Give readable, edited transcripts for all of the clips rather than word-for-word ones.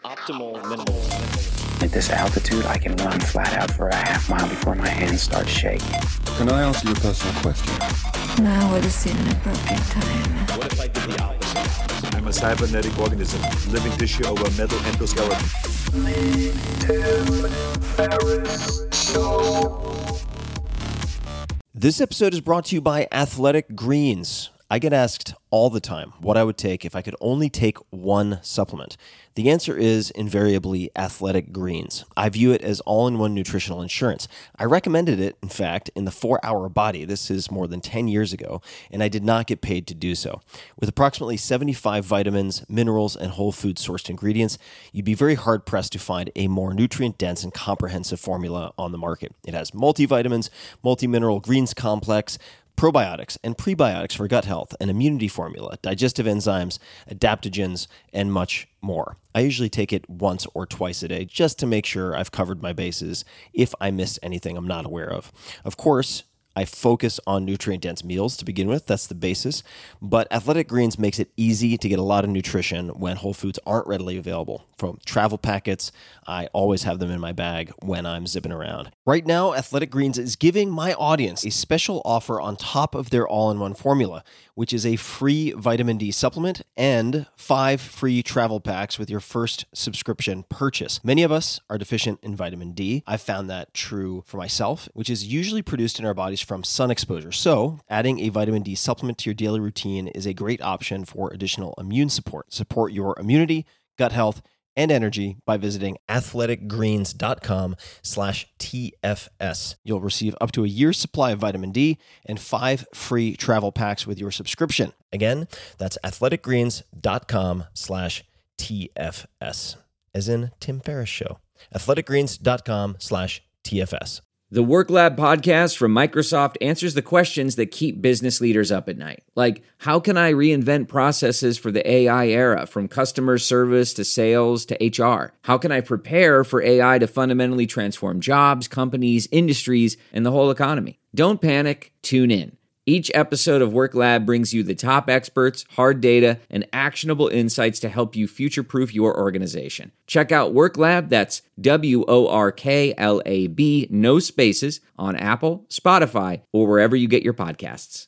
Optimal minimalism. At this altitude, I can run flat out for a half mile before my hands start shaking. Can I ask you a personal question? Now would seem an appropriate time. What if I did the opposite? I'm a cybernetic organism, living tissue over a metal endoskeleton. This episode is brought to you by Athletic Greens. I get asked all the time what I would take if I could only take one supplement. The answer is invariably Athletic Greens. I view it as all-in-one nutritional insurance. I recommended it, in fact, in the 4-Hour Body. This is more than 10 years ago, and I did not get paid to do so. With approximately 75 vitamins, minerals, and whole food-sourced ingredients, you'd be very hard-pressed to find a more nutrient-dense and comprehensive formula on the market. It has multivitamins, multi-mineral greens complex, probiotics and prebiotics for gut health, an immunity formula, digestive enzymes, adaptogens, and much more. I usually take it once or twice a day just to make sure I've covered my bases if I missed anything I'm not aware of. Of course, I focus on nutrient-dense meals to begin with. That's the basis. But Athletic Greens makes it easy to get a lot of nutrition when whole foods aren't readily available. From travel packets, I always have them in my bag when I'm zipping around. Right now, Athletic Greens is giving my audience a special offer on top of their all-in-one formula, which is a free vitamin D supplement and 5 free travel packs with your first subscription purchase. Many of us are deficient in vitamin D. I've found that true for myself, which is usually produced in our bodies from sun exposure. So, adding a vitamin D supplement to your daily routine is a great option for additional immune support. Support your immunity, gut health, and energy by visiting athleticgreens.com/TFS. You'll receive up to a year's supply of vitamin D and 5 free travel packs with your subscription. Again, that's athleticgreens.com/TFS, as in Tim Ferriss Show. athleticgreens.com/TFS. The Work Lab podcast from Microsoft answers the questions that keep business leaders up at night. Like, how can I reinvent processes for the AI era, from customer service to sales to HR? How can I prepare for AI to fundamentally transform jobs, companies, industries, and the whole economy? Don't panic, tune in. Each episode of Work Lab brings you the top experts, hard data, and actionable insights to help you future-proof your organization. Check out Work Lab, that's WORKLAB, no spaces, on Apple, Spotify, or wherever you get your podcasts.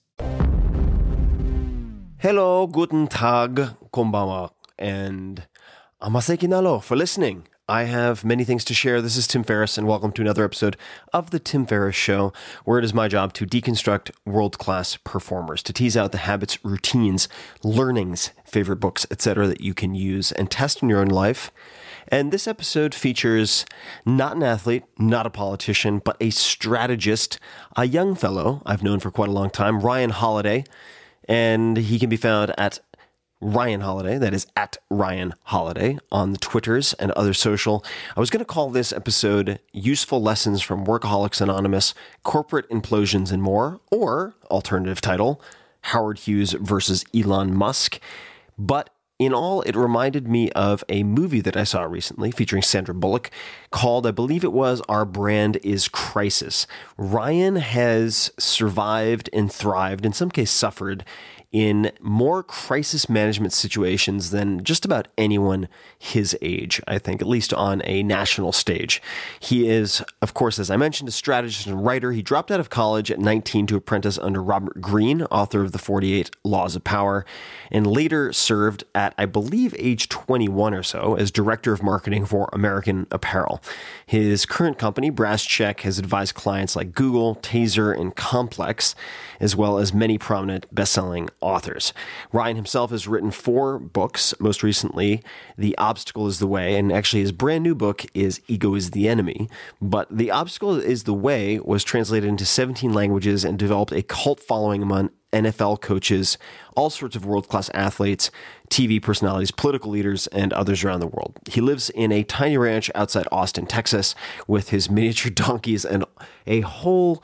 Hello, guten Tag, konbanwa, and amaseki nalo for listening. I have many things to share. This is Tim Ferriss, and welcome to another episode of The Tim Ferriss Show, where it is my job to deconstruct world-class performers, to tease out the habits, routines, learnings, favorite books, etc. that you can use and test in your own life. And this episode features not an athlete, not a politician, but a strategist, a young fellow I've known for quite a long time, Ryan Holiday, and he can be found at Ryan Holiday, that is at Ryan Holiday, on the Twitters and other social. I was going to call this episode Useful Lessons from Workaholics Anonymous, Corporate Implosions and More, or alternative title, Howard Hughes versus Elon Musk. But in all, it reminded me of a movie that I saw recently featuring Sandra Bullock called, I believe it was, Our Brand is Crisis. Ryan has survived and thrived, in some cases suffered, in more crisis management situations than just about anyone his age, I think, at least on a national stage. He is, of course, as I mentioned, a strategist and writer. He dropped out of college at 19 to apprentice under Robert Greene, author of The 48 Laws of Power, and later served at, I believe, age 21 or so as director of marketing for American Apparel. His current company, Brass Check, has advised clients like Google, Taser, and Complex, as well as many prominent best-selling authors. Ryan himself has written 4 books, most recently, The Obstacle is the Way, and actually his brand new book is Ego is the Enemy. But The Obstacle is the Way was translated into 17 languages and developed a cult following among NFL coaches, all sorts of world-class athletes, TV personalities, political leaders, and others around the world. He lives in a tiny ranch outside Austin, Texas, with his miniature donkeys and a whole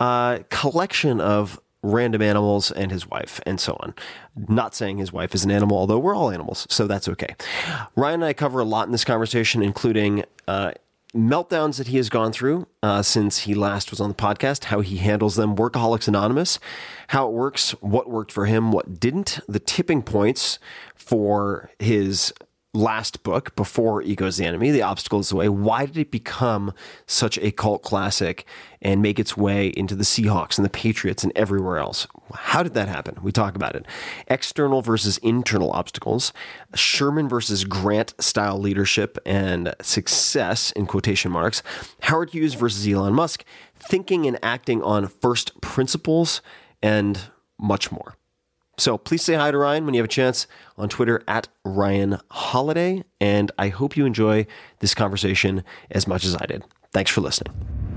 collection of random animals and his wife, and so on. Not saying his wife is an animal, although we're all animals, so that's okay. Ryan and I cover a lot in this conversation, including meltdowns that he has gone through since he last was on the podcast, how he handles them, Workaholics Anonymous, how it works, what worked for him, what didn't, the tipping points for his last book before Ego's the Enemy, The Obstacle is the Way. Why did it become such a cult classic and make its way into the Seahawks and the Patriots and everywhere else? How did that happen? We talk about it. External versus internal obstacles, Sherman versus Grant style leadership and success in quotation marks, Howard Hughes versus Elon Musk, thinking and acting on first principles, and much more. So please say hi to Ryan when you have a chance on Twitter at Ryan Holiday. And I hope you enjoy this conversation as much as I did. Thanks for listening.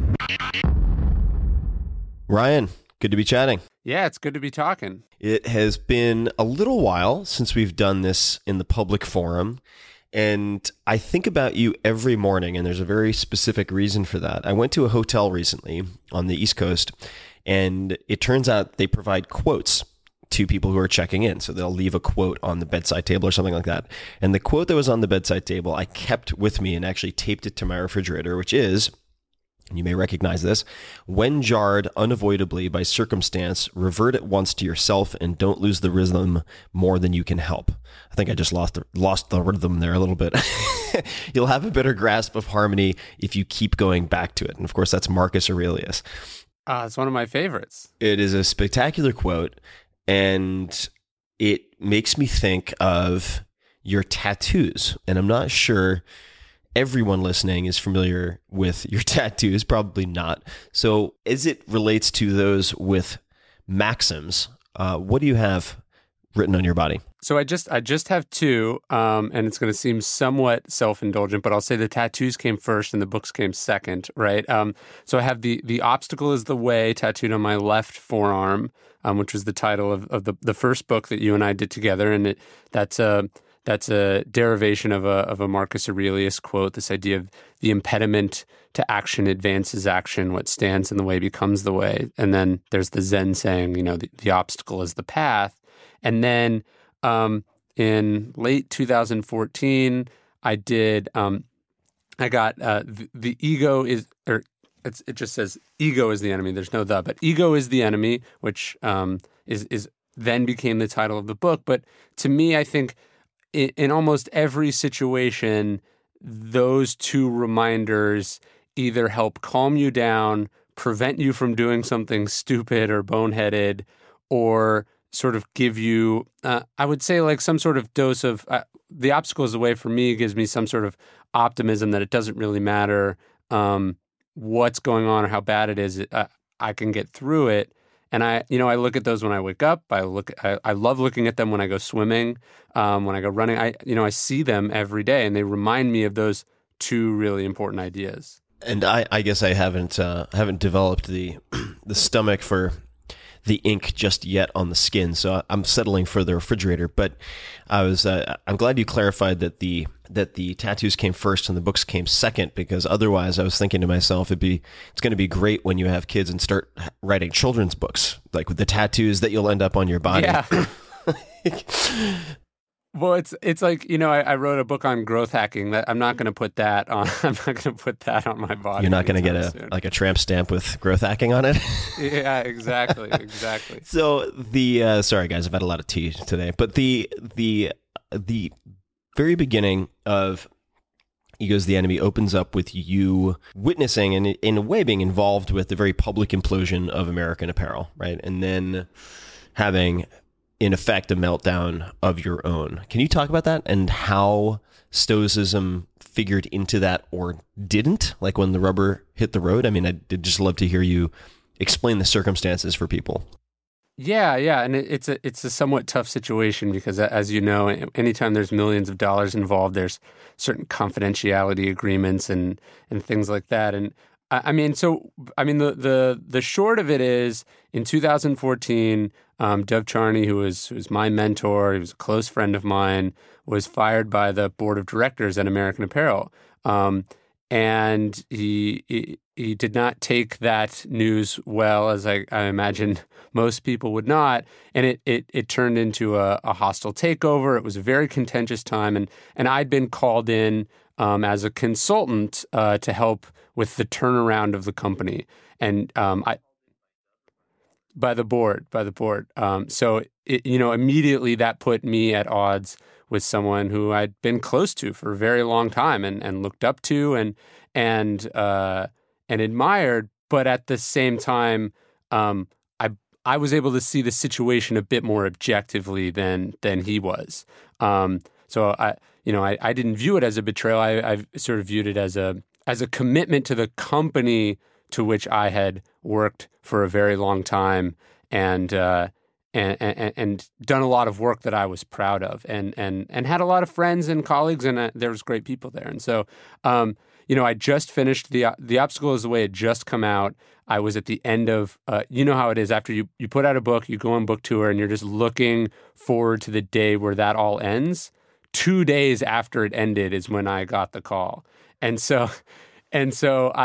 Ryan, good to be chatting. Yeah, it's good to be talking. It has been a little while since we've done this in the public forum. And I think about you every morning, and there's a very specific reason for that. I went to a hotel recently on the East Coast, and it turns out they provide quotes to people who are checking in. So they'll leave a quote on the bedside table or something like that. And the quote that was on the bedside table, I kept with me and actually taped it to my refrigerator, which is, and you may recognize this, when jarred unavoidably by circumstance, revert at once to yourself and don't lose the rhythm more than you can help. I think I just lost the rhythm there a little bit. You'll have a better grasp of harmony if you keep going back to it. And of course, that's Marcus Aurelius. It's one of my favorites. It is a spectacular quote. And it makes me think of your tattoos. And I'm not sure everyone listening is familiar with your tattoos, probably not. So as it relates to those with maxims, what do you have written on your body? So I just have two, and it's going to seem somewhat self-indulgent, but I'll say the tattoos came first and the books came second, right? So I have the Obstacle is the Way tattooed on my left forearm, which was the title of the first book that you and I did together, and that's a derivation of a Marcus Aurelius quote. This idea of the impediment to action advances action, what stands in the way becomes the way, and then there's the Zen saying, the obstacle is the path, and then in late 2014, I got the ego is, or it just says ego is the enemy. There's no the, but ego is the enemy, which is then became the title of the book. But to me, I think in almost every situation, those two reminders either help calm you down, prevent you from doing something stupid or boneheaded, or sort of give you, I would say, like some sort of dose of, the obstacle is the way for me, gives me some sort of optimism that it doesn't really matter what's going on or how bad it is. I can get through it. And I look at those when I wake up. I love looking at them when I go swimming, when I go running. I see them every day, and they remind me of those two really important ideas. And I guess I haven't developed the stomach for the ink just yet on the skin, so I'm settling for the refrigerator. But I'm glad you clarified that the tattoos came first and the books came second, because otherwise I was thinking to myself, it's going to be great when you have kids and start writing children's books, like with the tattoos that you'll end up on your body. Yeah. Well, it's like, I wrote a book on growth hacking that I'm not going to put that on. I'm not going to put that on my body. You're not going to get a tramp stamp with growth hacking on it. Yeah, exactly. So sorry guys, I've had a lot of tea today, but the very beginning of Ego's the Enemy opens up with you witnessing and in a way being involved with the very public implosion of American Apparel, right? And then having, in effect, a meltdown of your own. Can you talk about that and how Stoicism figured into that or didn't, like when the rubber hit the road? I mean, I'd just love to hear you explain the circumstances for people. Yeah, and it's a somewhat tough situation because, as you know, anytime there's millions of dollars involved, there's certain confidentiality agreements and things like that. And the short of it is, in 2014, Dov Charney, who was my mentor, he was a close friend of mine, was fired by the board of directors at American Apparel. And he did not take that news well, as I imagine most people would not. And it turned into a hostile takeover. It was a very contentious time. And I'd been called in as a consultant to help with the turnaround of the company. And by the board. So immediately that put me at odds with someone who I'd been close to for a very long time and looked up to and admired. But at the same time, I was able to see the situation a bit more objectively than he was. So I didn't view it as a betrayal. I sort of viewed it as a commitment to the company to which I had worked for a very long time and done a lot of work that I was proud of and had a lot of friends and colleagues, and there was great people there. And so, I just finished The Obstacle Is the Way. It just come out. I was at the end of, you know how it is after you put out a book, you go on book tour, and you're just looking forward to the day where that all ends. 2 days after it ended is when I got the call. And so I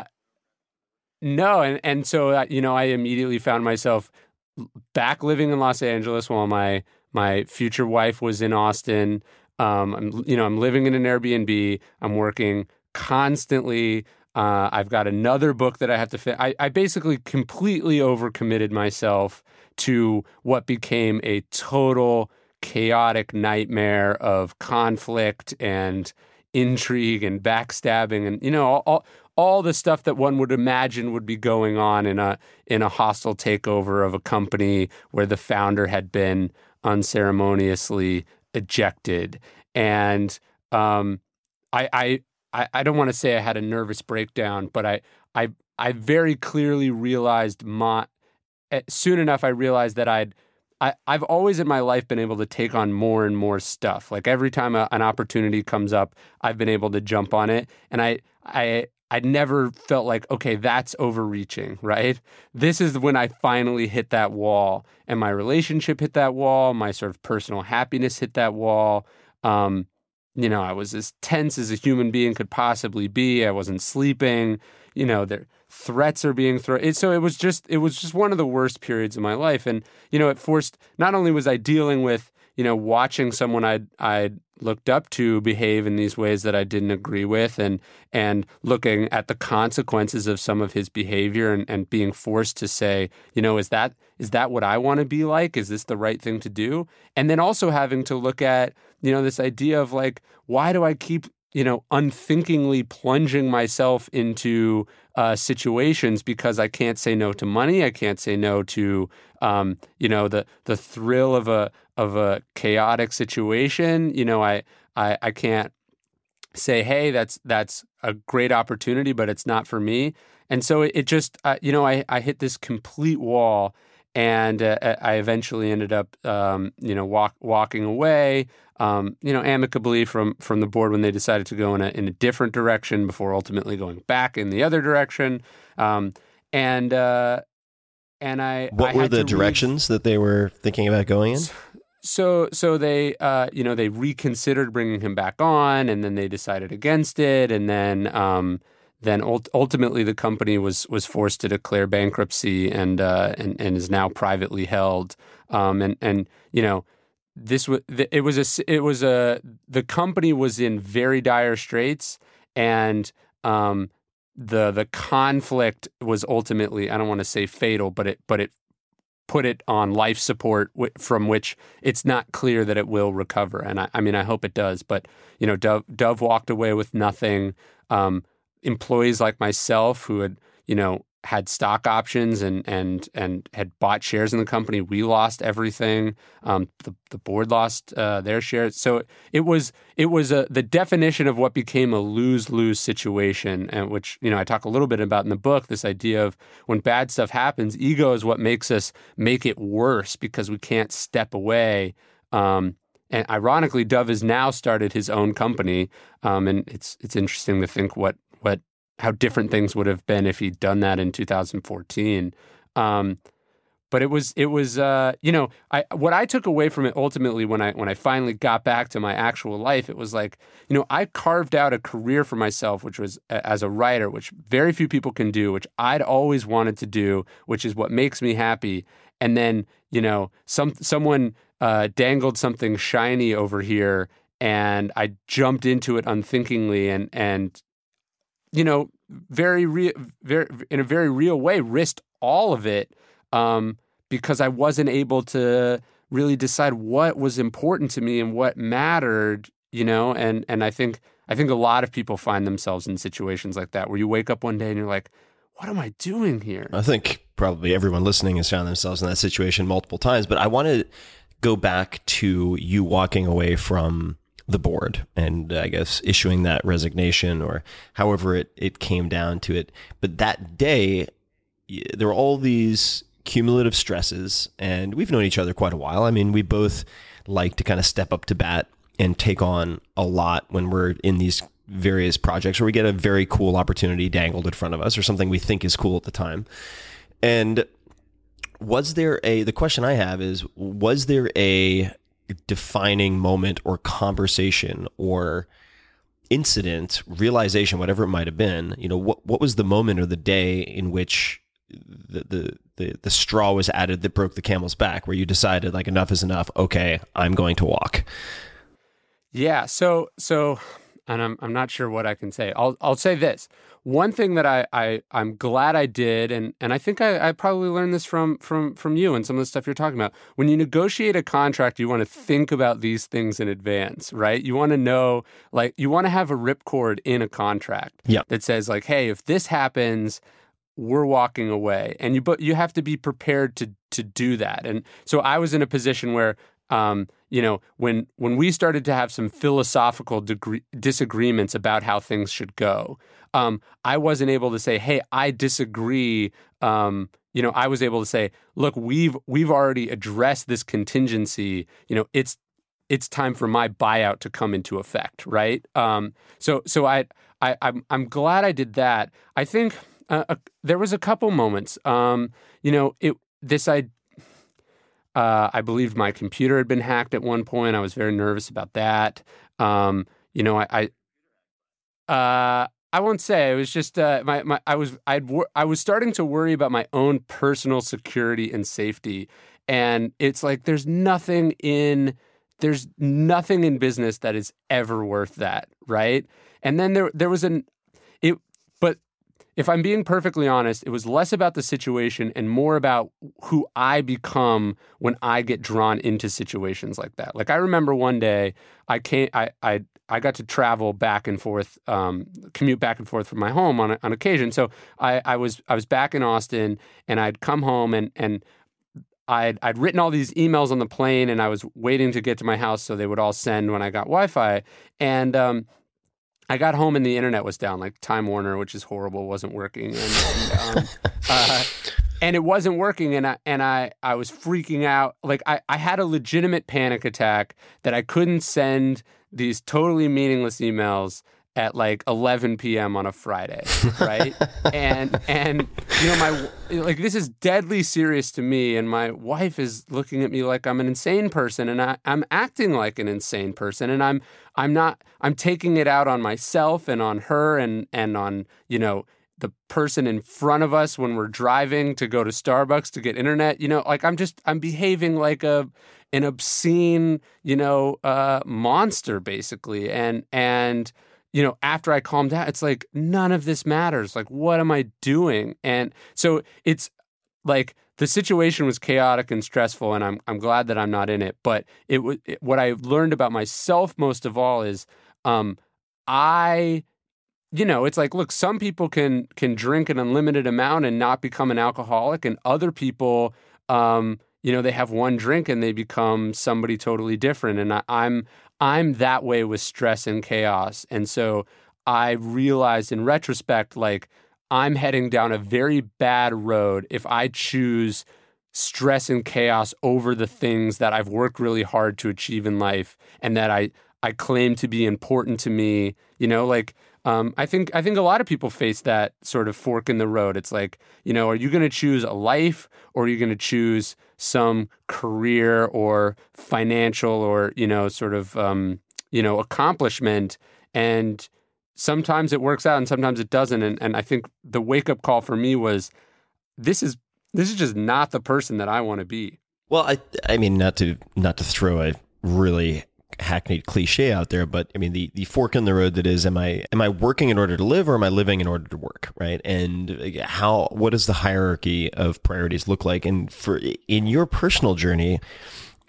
immediately found myself back living in Los Angeles while my future wife was in Austin. I'm living in an Airbnb. I'm working constantly. I've got another book that I have to finish. I basically completely overcommitted myself to what became a total chaotic nightmare of conflict and intrigue and backstabbing and all the stuff that one would imagine would be going on in a hostile takeover of a company where the founder had been unceremoniously ejected. And I don't want to say I had a nervous breakdown, but I very clearly realized soon enough I realized that I've always in my life been able to take on more and more stuff. Like every time an opportunity comes up, I've been able to jump on it. And I never felt like, okay, that's overreaching, right? This is when I finally hit that wall, and my relationship hit that wall. My sort of personal happiness hit that wall. I was as tense as a human being could possibly be. I wasn't sleeping. Their threats are being thrown. So it was just one of the worst periods of my life. And, it forced, not only was I dealing with, watching someone I'd looked up to behave in these ways that I didn't agree with and looking at the consequences of some of his behavior and being forced to say, is that what I want to be like? Is this the right thing to do? And then also having to look at, this idea of like, why do I keep unthinkingly plunging myself into situations because I can't say no to money. I can't say no to the thrill of a chaotic situation. I can't say, hey, that's a great opportunity, but it's not for me. And so it just I hit this complete wall. And I eventually ended up, walking away, amicably from the board when they decided to go in a different direction before ultimately going back in the other direction. What were the directions that they were thinking about going in? So they, they reconsidered bringing him back on, and then they decided against it, and then ultimately the company was forced to declare bankruptcy and is now privately held. The company was in very dire straits, and the conflict was ultimately, I don't want to say fatal, but it put it on life support from which it's not clear that it will recover. And I hope it does. But Dove walked away with nothing. Employees like myself who had, had stock options and had bought shares in the company, we lost everything. The board lost their shares. So it was the definition of what became a lose-lose situation, and which I talk a little bit about in the book. This idea of when bad stuff happens, ego is what makes us make it worse because we can't step away. And ironically, Dove has now started his own company, and it's interesting to think how different things would have been if he'd done that in 2014. But it was what I took away from it ultimately when I finally got back to my actual life, it was like, I carved out a career for myself, which was as a writer, which very few people can do, which I'd always wanted to do, which is what makes me happy. And then, someone dangled something shiny over here, and I jumped into it unthinkingly and in a very real way, risked all of it because I wasn't able to really decide what was important to me and what mattered, and I think a lot of people find themselves in situations like that where you wake up one day and you're like, what am I doing here? I think probably everyone listening has found themselves in that situation multiple times, but I want to go back to you walking away from the board and I guess issuing that resignation or however it came down to it. But that day, there were all these cumulative stresses, and we've known each other quite a while. I mean, we both like to kind of step up to bat and take on a lot when we're in these various projects where we get a very cool opportunity dangled in front of us or something we think is cool at the time. And the question I have is, was there a defining moment or conversation or incident, realization, whatever it might have been, what was the moment or the day in which the straw was added that broke the camel's back, where you decided like enough is enough. Okay, I'm going to walk. Yeah. So, and I'm not sure what I can say. I'll say this. One thing that I'm glad I did, and I think I probably learned this from you and some of the stuff you're talking about. When you negotiate a contract, you want to think about these things in advance, right? You want to know, like, you want to have a ripcord in a contract that says like, hey, if this happens, we're walking away, and you have to be prepared to do that. And so I was in a position where, when we started to have some philosophical disagreements about how things should go, I wasn't able to say, hey, I disagree. I was able to say, look, we've already addressed this contingency. It's time for my buyout to come into effect, right? So I'm glad I did that. I think. There was a couple moments, I believed my computer had been hacked at one point. I was very nervous about that. I won't say. It was just I was starting to worry about my own personal security and safety, and it's like there's nothing in business that is ever worth that, right? And then there was but if I'm being perfectly honest, it was less about the situation and more about who I become when I get drawn into situations like that. Like I remember one day I got to travel back and forth, commute back and forth from my home on occasion. So I was back in Austin, and I'd come home and I'd written all these emails on the plane, and I was waiting to get to my house so they would all send when I got Wi-Fi. And I got home and the internet was down, like Time Warner, which is horrible, wasn't working, and it wasn't working, and I was freaking out. Like I had a legitimate panic attack that I couldn't send these totally meaningless emails at like 11 p.m. on a Friday, right? and this is deadly serious to me, and my wife is looking at me like I'm an insane person, and I'm acting like an insane person, and I'm taking it out on myself and on her and on the person in front of us when we're driving to go to Starbucks to get internet. I'm behaving like an obscene monster basically, and after I calmed down, it's like, none of this matters. Like, what am I doing? And so it's like the situation was chaotic and stressful, and I'm glad that I'm not in it. But what I learned about myself most of all is it's like, look, some people can drink an unlimited amount and not become an alcoholic, and other people, they have one drink and they become somebody totally different. And I'm that way with stress and chaos. And so I realized in retrospect, like, I'm heading down a very bad road if I choose stress and chaos over the things that I've worked really hard to achieve in life and that I claim to be important to me. I think a lot of people face that sort of fork in the road. It's like, are you going to choose a life, or are you going to choose some career or financial or, accomplishment? And sometimes it works out and sometimes it doesn't. And I think the wake up call for me was, this is just not the person that I want to be. Well, I mean, not to throw a really hackneyed cliche out there, but I mean, the fork in the road that is, am I working in order to live, or am I living in order to work, right? And what does the hierarchy of priorities look like? And in your personal journey,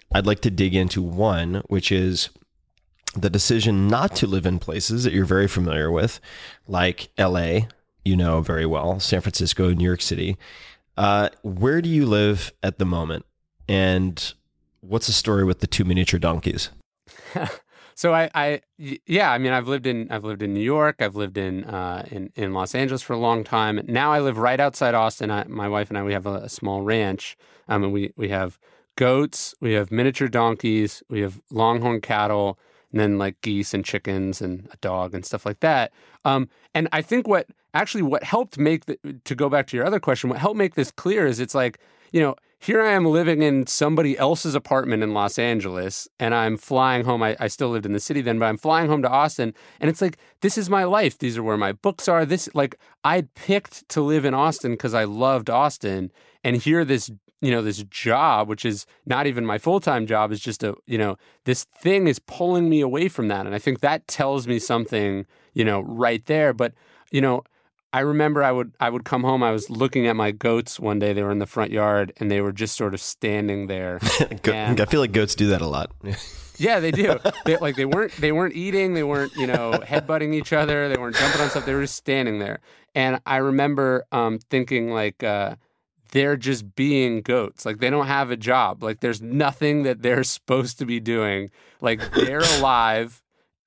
I'd like to dig into one, which is the decision not to live in places that you're very familiar with, like LA, you know very well, San Francisco, New York City. Where do you live at the moment? And what's the story with the two miniature donkeys? So I've lived in New York. I've lived in Los Angeles for a long time. Now I live right outside Austin. My wife and I, we have a small ranch. And we have goats, we have miniature donkeys, we have longhorn cattle, and then like geese and chickens and a dog and stuff like that. And I think what helped to go back to your other question, what helped make this clear is it's like, here I am living in somebody else's apartment in Los Angeles, and I'm flying home. I still lived in the city then, but I'm flying home to Austin, and it's like, this is my life. These are where my books are. I'd picked to live in Austin because I loved Austin, and here this job, which is not even my full-time job, is just this thing is pulling me away from that. And I think that tells me something, right there. But, I remember I would come home. I was looking at my goats one day. They were in the front yard and they were just sort of standing there. I feel like goats do that a lot. Yeah, they do. They weren't eating. They weren't, headbutting each other. They weren't jumping on stuff. They were just standing there. And I remember thinking they're just being goats. Like, they don't have a job. Like, there's nothing that they're supposed to be doing. Like, they're alive.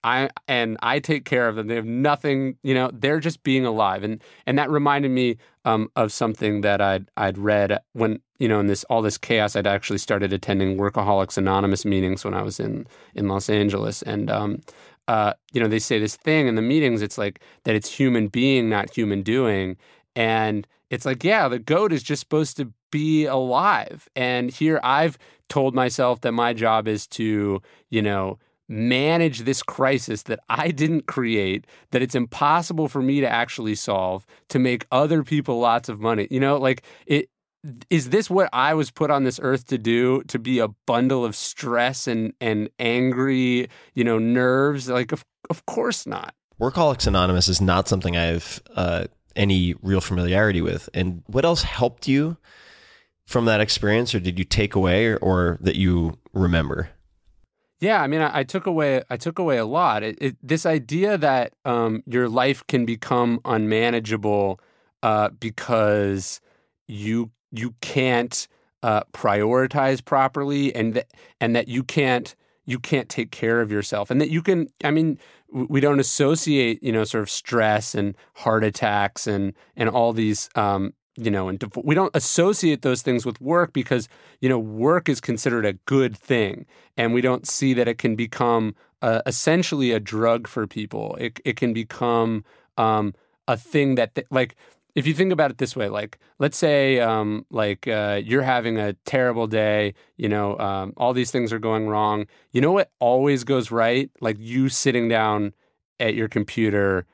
I take care of them. They have nothing, they're just being alive. And that reminded me of something that I'd read when, in all this chaos, I'd actually started attending Workaholics Anonymous meetings when I was in Los Angeles. And, they say this thing in the meetings, it's like that it's human being, not human doing. And it's like, yeah, the goat is just supposed to be alive. And here I've told myself that my job is to, manage this crisis that I didn't create, that it's impossible for me to actually solve, to make other people lots of money. Is this what I was put on this earth to do? To be a bundle of stress and angry, nerves? Like, of course not. Workaholics Anonymous is not something I have any real familiarity with. And what else helped you from that experience, or did you take away, or that you remember? Yeah, I mean, I took away a lot. This idea that your life can become unmanageable because you can't prioritize properly, and that you can't take care of yourself, and that you can. I mean, we don't associate sort of stress and heart attacks and all these. And we don't associate those things with work because, work is considered a good thing. And we don't see that it can become essentially a drug for people. It can become a thing that, if you think about it this way, like, let's say, you're having a terrible day, all these things are going wrong. You know what always goes right? Like, you sitting down at your computer,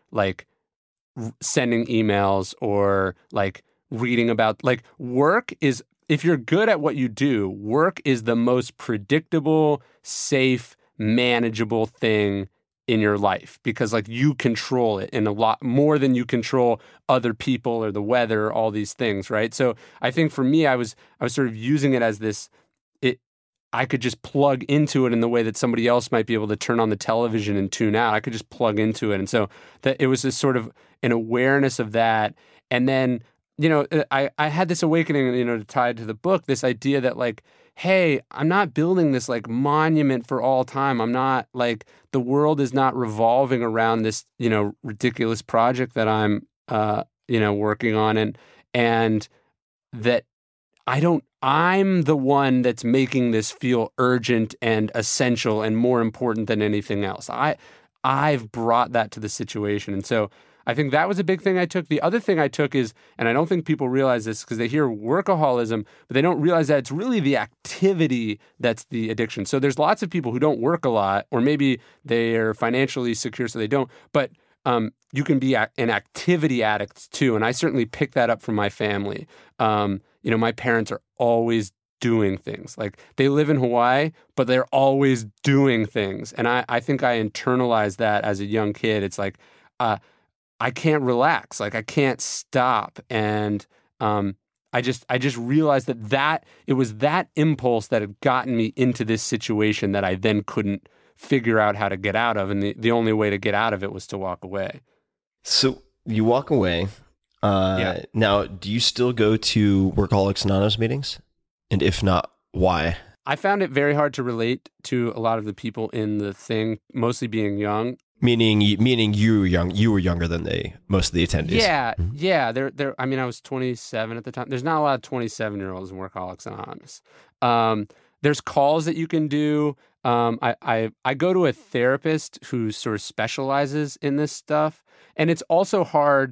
sending emails or, reading about, work is, if you're good at what you do, work is the most predictable, safe, manageable thing in your life because you control it in a lot more than you control other people or the weather, all these things, right? So I think for me, I was sort of using it as this, I could just plug into it in the way that somebody else might be able to turn on the television and tune out. I could just plug into it. And so that it was this sort of an awareness of that. And then, I had this awakening, tied to the book, this idea that hey, I'm not building this monument for all time. I'm not the world is not revolving around this, ridiculous project that I'm, working on. And that I'm the one that's making this feel urgent and essential and more important than anything else. I've brought that to the situation. And so I think that was a big thing I took. The other thing I took is, and I don't think people realize this because they hear workaholism, but they don't realize that it's really the activity that's the addiction. So there's lots of people who don't work a lot, or maybe they are financially secure so they don't, but you can be an activity addict too. And I certainly picked that up from my family. My parents are always doing things. They live in Hawaii, but they're always doing things. And I think I internalized that as a young kid. It's I can't relax. I can't stop. And I just realized that it was that impulse that had gotten me into this situation that I then couldn't figure out how to get out of. And the only way to get out of it was to walk away. So you walk away. Now, do you still go to Workaholics Anonymous meetings? And if not, why? I found it very hard to relate to a lot of the people in the thing, mostly being young. Meaning you were young. You were younger than most of the attendees. Yeah. I mean, I was 27 at the time. There's not a lot of 27-year-olds in Workaholics Anonymous. There's calls that you can do. I go to a therapist who sort of specializes in this stuff, and it's also hard.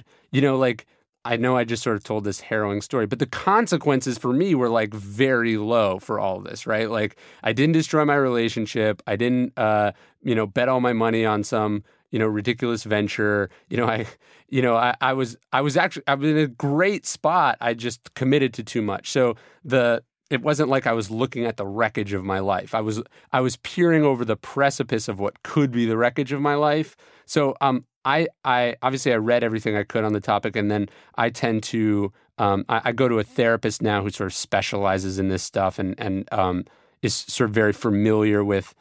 I know I just sort of told this harrowing story, but the consequences for me were like very low for all of this, right? Like I didn't destroy my relationship. I didn't, bet all my money on some, ridiculous venture. I was in a great spot. I just committed to too much. So it wasn't like I was looking at the wreckage of my life. I was peering over the precipice of what could be the wreckage of my life. So, I obviously I read everything I could on the topic, and then I tend to I go to a therapist now who sort of specializes in this stuff and is sort of very familiar with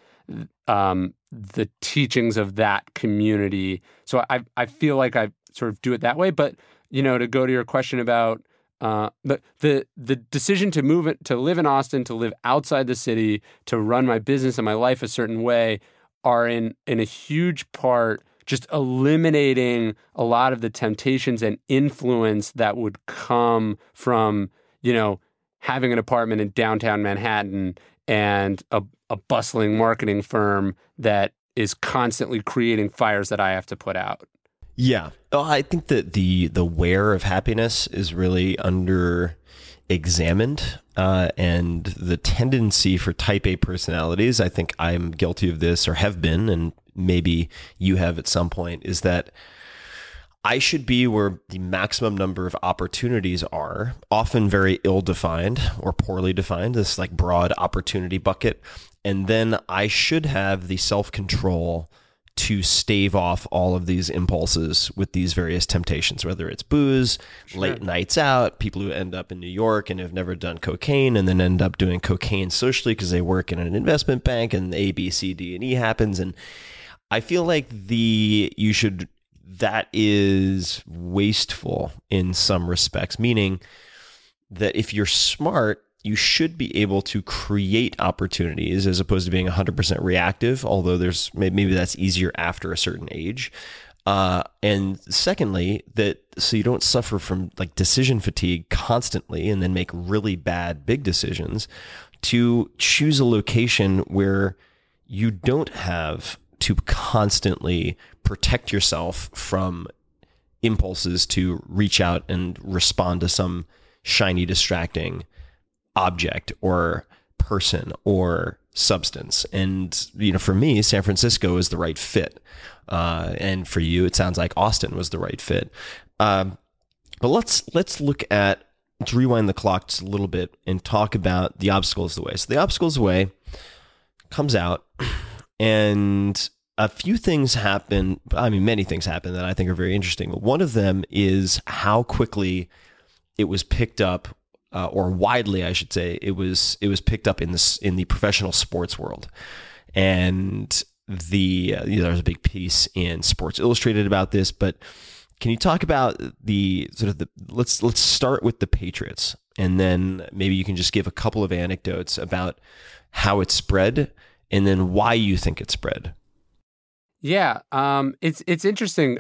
the teachings of that community. So I feel like I sort of do it that way. But to go to your question about the decision to live in Austin, to live outside the city, to run my business and my life a certain way, are in a huge part just eliminating a lot of the temptations and influence that would come from, having an apartment in downtown Manhattan and a bustling marketing firm that is constantly creating fires that I have to put out. Yeah. I think that the where of happiness is really under examined, and the tendency for type A personalities, I think I'm guilty of this or have been, and maybe you have at some point, is that I should be where the maximum number of opportunities are, often very ill-defined or poorly defined, this like broad opportunity bucket. And then I should have the self-control to stave off all of these impulses with these various temptations, whether it's booze, late nights out, people who end up in New York and have never done cocaine and then end up doing cocaine socially because they work in an investment bank and A, B, C, D, and E happens. And I feel like that is wasteful in some respects, meaning that if you're smart, you should be able to create opportunities as opposed to being 100% reactive, although maybe that's easier after a certain age. And secondly, so you don't suffer from like decision fatigue constantly and then make really bad big decisions, to choose a location where you don't have to constantly protect yourself from impulses to reach out and respond to some shiny, distracting object or person or substance. And, for me, San Francisco is the right fit. And for you, it sounds like Austin was the right fit. But let's rewind the clock just a little bit and talk about The Obstacle is the Way. So The Obstacle is the Way comes out, and a few things happen. I mean, many things happen that I think are very interesting. One of them is how quickly it was picked up, or widely, I should say, it was picked up in the professional sports world. And there was a big piece in Sports Illustrated about this. But can you talk about let's start with the Patriots, and then maybe you can just give a couple of anecdotes about how it spread, and then why you think it spread. Yeah, it's interesting.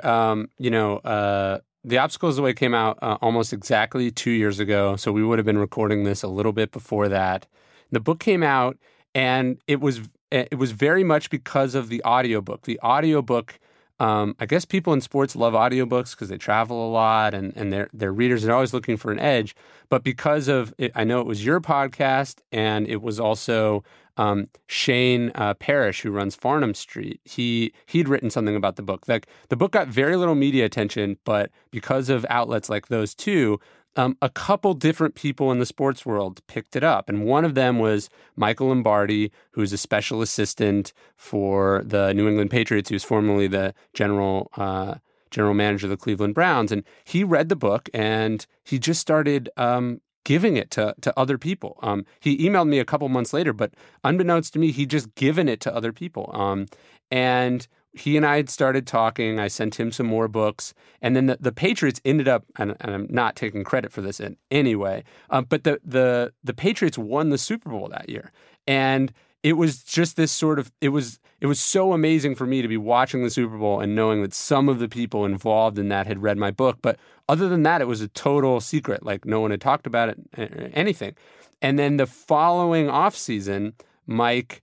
The Obstacle is the Way came out almost exactly 2 years ago, so we would have been recording this a little bit before that. The book came out, and it was very much because of the audiobook. The audiobook, I guess people in sports love audiobooks because they travel a lot, and their readers are always looking for an edge. But because of it, I know it was your podcast, and it was also Shane Parrish, who runs Farnham Street. He'd written something about the book. Like, the book got very little media attention, but because of outlets like those two, a couple different people in the sports world picked it up. And one of them was Michael Lombardi, who's a special assistant for the New England Patriots, who's formerly the general manager of the Cleveland Browns. And he read the book, and he just started giving it to other people. He emailed me a couple months later, but unbeknownst to me, he'd just given it to other people. And he and I had started talking. I sent him some more books. And then the Patriots ended up, and I'm not taking credit for this in any way, but the Patriots won the Super Bowl that year. And it was just this sort of, it was so amazing for me to be watching the Super Bowl and knowing that some of the people involved in that had read my book. But other than that, it was a total secret. Like no one had talked about it, anything. And then the following offseason, Mike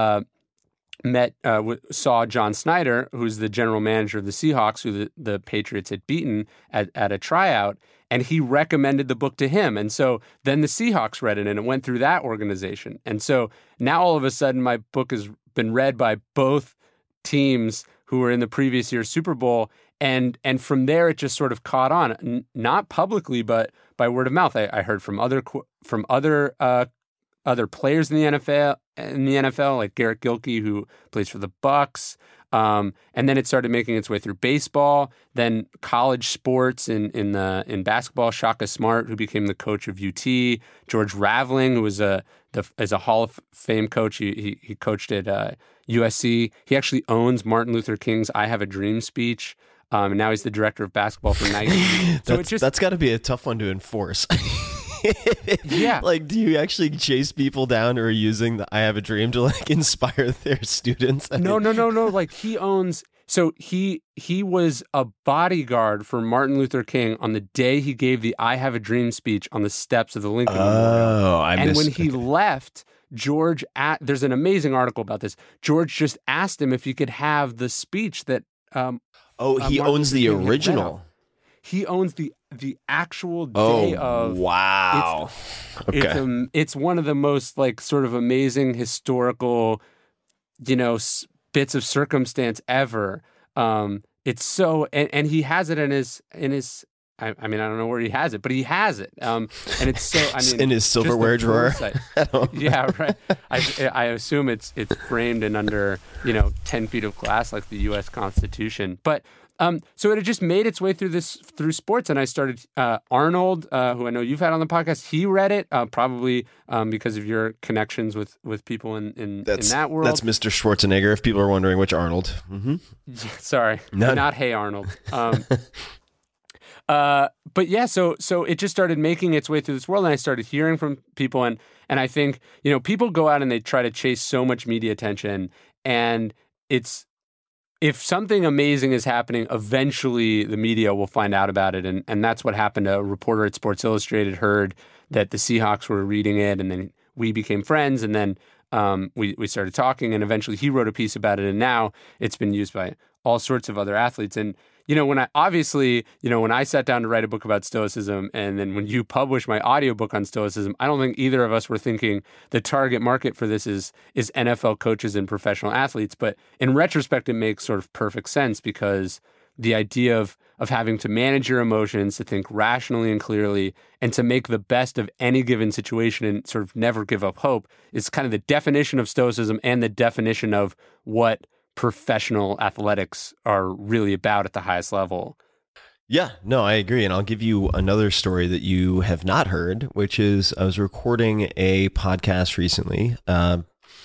saw John Snyder, who's the general manager of the Seahawks, who the Patriots had beaten at a tryout, and he recommended the book to him. And so then the Seahawks read it, and it went through that organization. And so now all of a sudden my book has been read by both teams who were in the previous year's Super Bowl, and from there it just sort of caught on, not publicly, but by word of mouth. I heard from other players in the NFL, like Garrett Gilkey, who plays for the Bucks. And then it started making its way through baseball, then college sports in basketball. Shaka Smart, who became the coach of UT, George Raveling, who was a Hall of Fame coach. He coached at USC. He actually owns Martin Luther King's "I Have a Dream" speech. And now he's the director of basketball for Nike. So that's got to be a tough one to enforce. Yeah. Like, do you actually chase people down who are using the "I Have a Dream" to like inspire their students? No. Like he owns. So he was a bodyguard for Martin Luther King on the day he gave the "I Have a Dream" speech on the steps of the Lincoln Memorial. And when he left, George, there's an amazing article about this. George just asked him if he could have the speech that. He owns the original. He owns the actual day of. Wow. It's one of the most like sort of amazing historical, bits of circumstance ever. It's so, and he has it in his. I mean, I don't know where he has it, but he has it. And it's so. I mean, in his silverware drawer. Yeah, right. I assume it's framed in under 10 feet of glass, like the U.S. Constitution. But so it had just made its way through sports, and I started Arnold, who I know you've had on the podcast. He read it probably because of your connections with people in that world. That's Mr. Schwarzenegger. If people are wondering which Arnold. Mm-hmm. Sorry, not Hey Arnold. But yeah, so it just started making its way through this world, and I started hearing from people, and I think people go out and they try to chase so much media attention, and if something amazing is happening, eventually the media will find out about it, and that's what happened. A reporter at Sports Illustrated heard that the Seahawks were reading it, and then we became friends, and then we started talking, and eventually he wrote a piece about it, and now it's been used by all sorts of other athletes. And when I sat down to write a book about Stoicism, and then when you published my audiobook on Stoicism, I don't think either of us were thinking the target market for this is NFL coaches and professional athletes. But in retrospect, it makes sort of perfect sense, because the idea of having to manage your emotions, to think rationally and clearly, and to make the best of any given situation and sort of never give up hope is kind of the definition of Stoicism and the definition of what professional athletics are really about at the highest level. Yeah, no, I agree. And I'll give you another story that you have not heard, which is I was recording a podcast recently for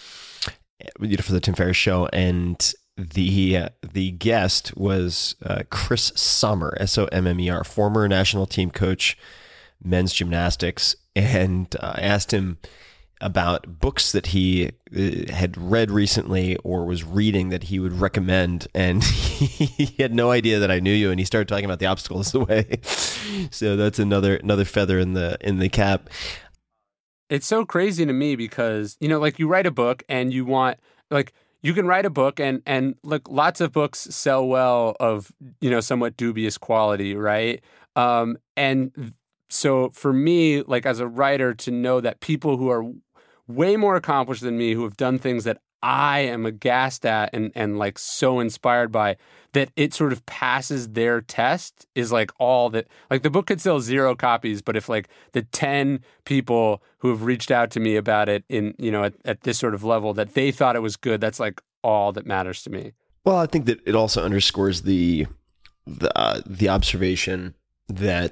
the Tim Ferriss Show, and the guest was Chris Sommer, Sommer, former national team coach, men's gymnastics. And I asked him about books that he had read recently or was reading that he would recommend, and he had no idea that I knew you, and he started talking about The Obstacle Is the Way. So that's another feather in the cap. It's so crazy to me because like you write a book and you want you can write a book and like lots of books sell well of somewhat dubious quality, right? And so for me, like as a writer, to know that people who are way more accomplished than me, who have done things that I am aghast at and like so inspired by, that it sort of passes their test is like all that. Like the book could sell 0 copies, but if like the 10 people who have reached out to me about it in at this sort of level that they thought it was good, that's like all that matters to me. Well, I think that it also underscores the observation that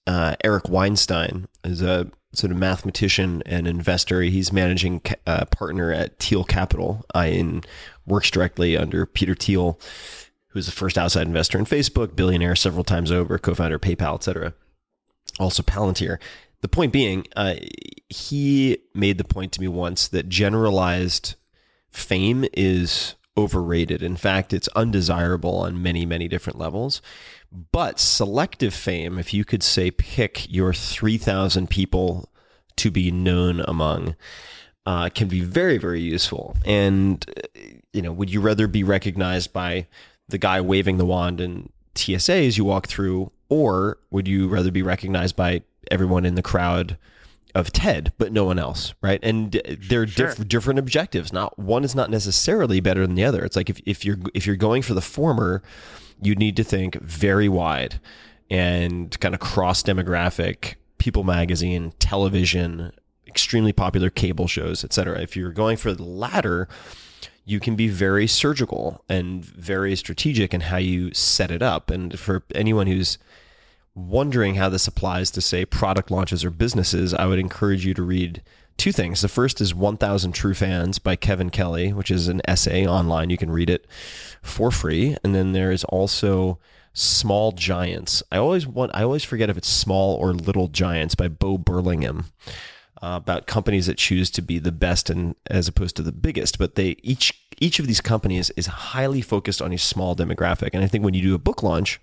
Eric Weinstein is a sort of mathematician and investor. He's managing partner at Thiel Capital and works directly under Peter Thiel, who's the first outside investor in Facebook, billionaire several times over, co-founder of PayPal, et cetera. Also Palantir. The point being, he made the point to me once that generalized fame is overrated. In fact, it's undesirable on many, many different levels. But selective fame, if you could say pick your 3,000 people to be known among, can be very, very useful. And, would you rather be recognized by the guy waving the wand in TSA as you walk through, or would you rather be recognized by everyone in the crowd of TED, but no one else, right? And they're different objectives. Not one is not necessarily better than the other. It's like if you're going for the former, you need to think very wide and kind of cross demographic, People Magazine, television, extremely popular cable shows, etc. If you're going for the latter, you can be very surgical and very strategic in how you set it up. And for anyone who's wondering how this applies to, say, product launches or businesses, I would encourage you to read two things. The first is 1,000 True Fans by Kevin Kelly, which is an essay online. You can read it for free. And then there is also Small Giants. I always forget if it's Small or Little Giants by Bo Burlingham, about companies that choose to be the best and as opposed to the biggest. But they each of these companies is highly focused on a small demographic. And I think when you do a book launch,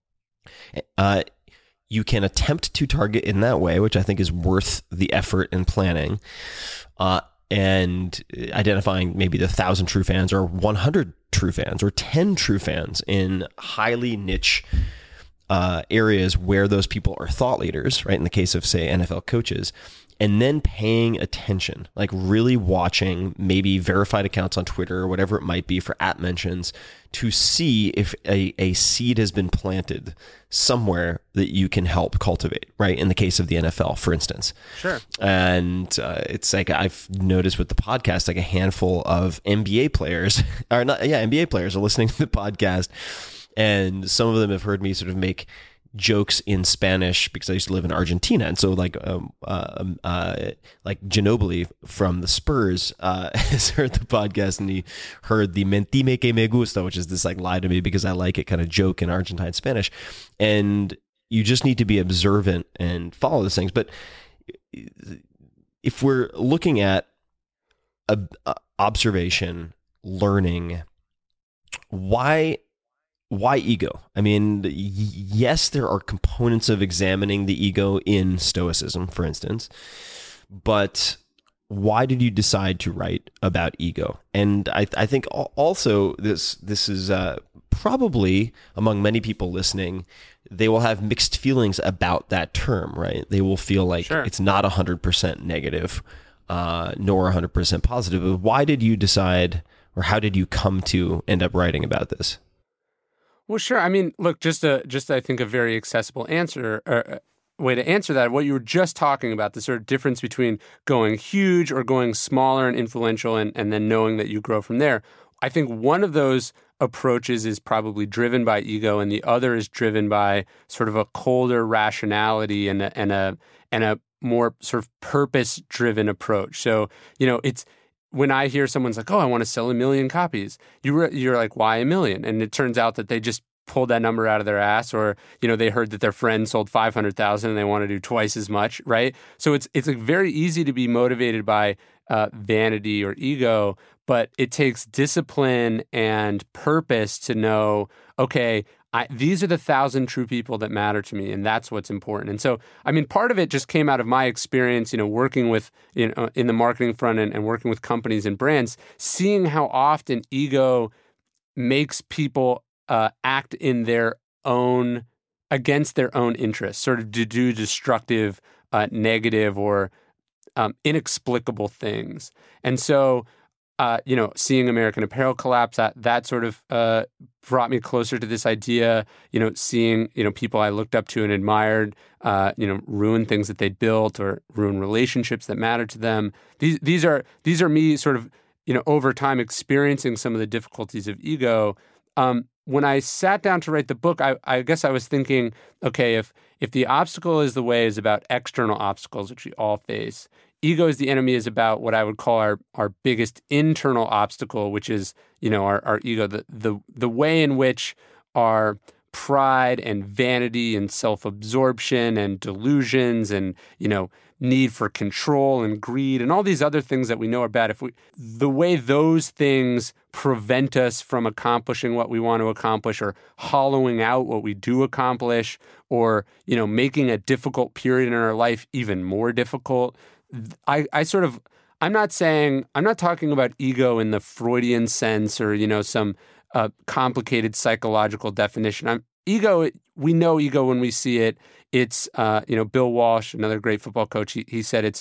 you can attempt to target in that way, which I think is worth the effort and planning, and identifying maybe the 1,000 true fans or 100 true fans or 10 true fans in highly niche areas where those people are thought leaders, right? In the case of, say, NFL coaches, and then paying attention, like really watching maybe verified accounts on Twitter or whatever it might be for @ mentions to see if a seed has been planted somewhere that you can help cultivate, right? In the case of the NFL, for instance. Sure. And it's like I've noticed with the podcast, like a handful of NBA players NBA players are listening to the podcast, and some of them have heard me sort of make jokes in Spanish because I used to live in Argentina, and so like Ginobili from the Spurs has heard the podcast, and he heard the "Mentime que me gusta," which is this like "lie to me because I like it" kind of joke in Argentine Spanish. And you just need to be observant and follow those things. But if we're looking at observation, learning, why ego? I mean, yes, there are components of examining the ego in Stoicism, for instance, but why did you decide to write about ego? And I think also this is probably among many people listening, they will have mixed feelings about that term, right? They will feel like it's not 100% negative, nor 100% positive. But why did you decide, or how did you come to end up writing about this? Well, sure. I mean, look, just I think a very accessible answer, or way to answer that. What you were just talking about, the sort of difference between going huge or going smaller and influential, and then knowing that you grow from there. I think one of those approaches is probably driven by ego, and the other is driven by sort of a colder rationality and a more sort of purpose-driven approach. So, it's when I hear someone's like, "Oh, I want to sell 1 million copies," you're like, "Why 1 million?" And it turns out that they just pulled that number out of their ass, or they heard that their friend sold 500,000 and they want to do twice as much, right? So it's like very easy to be motivated by vanity or ego, but it takes discipline and purpose to know, okay, these are the 1,000 true people that matter to me, and that's what's important. And so, I mean, part of it just came out of my experience, working with, in the marketing front and working with companies and brands, seeing how often ego makes people act in their own, against their own interests, sort of to do destructive, negative, or inexplicable things. And so, seeing American Apparel collapse, that sort of brought me closer to this idea, seeing, people I looked up to and admired, ruin things that they'd built or ruin relationships that mattered to them. These are me sort of, over time experiencing some of the difficulties of ego, when I sat down to write the book, I guess I was thinking, okay, if the obstacle is the way is about external obstacles, which we all face, ego is the enemy is about what I would call our biggest internal obstacle, which is, our ego, the way in which our pride and vanity and self-absorption and delusions and, need for control and greed and all these other things that we know are bad, the way those things prevent us from accomplishing what we want to accomplish or hollowing out what we do accomplish or, making a difficult period in our life even more difficult. I'm not talking about ego in the Freudian sense or, some complicated psychological definition. Ego, we know ego when we see it. It's, Bill Walsh, another great football coach, he said it's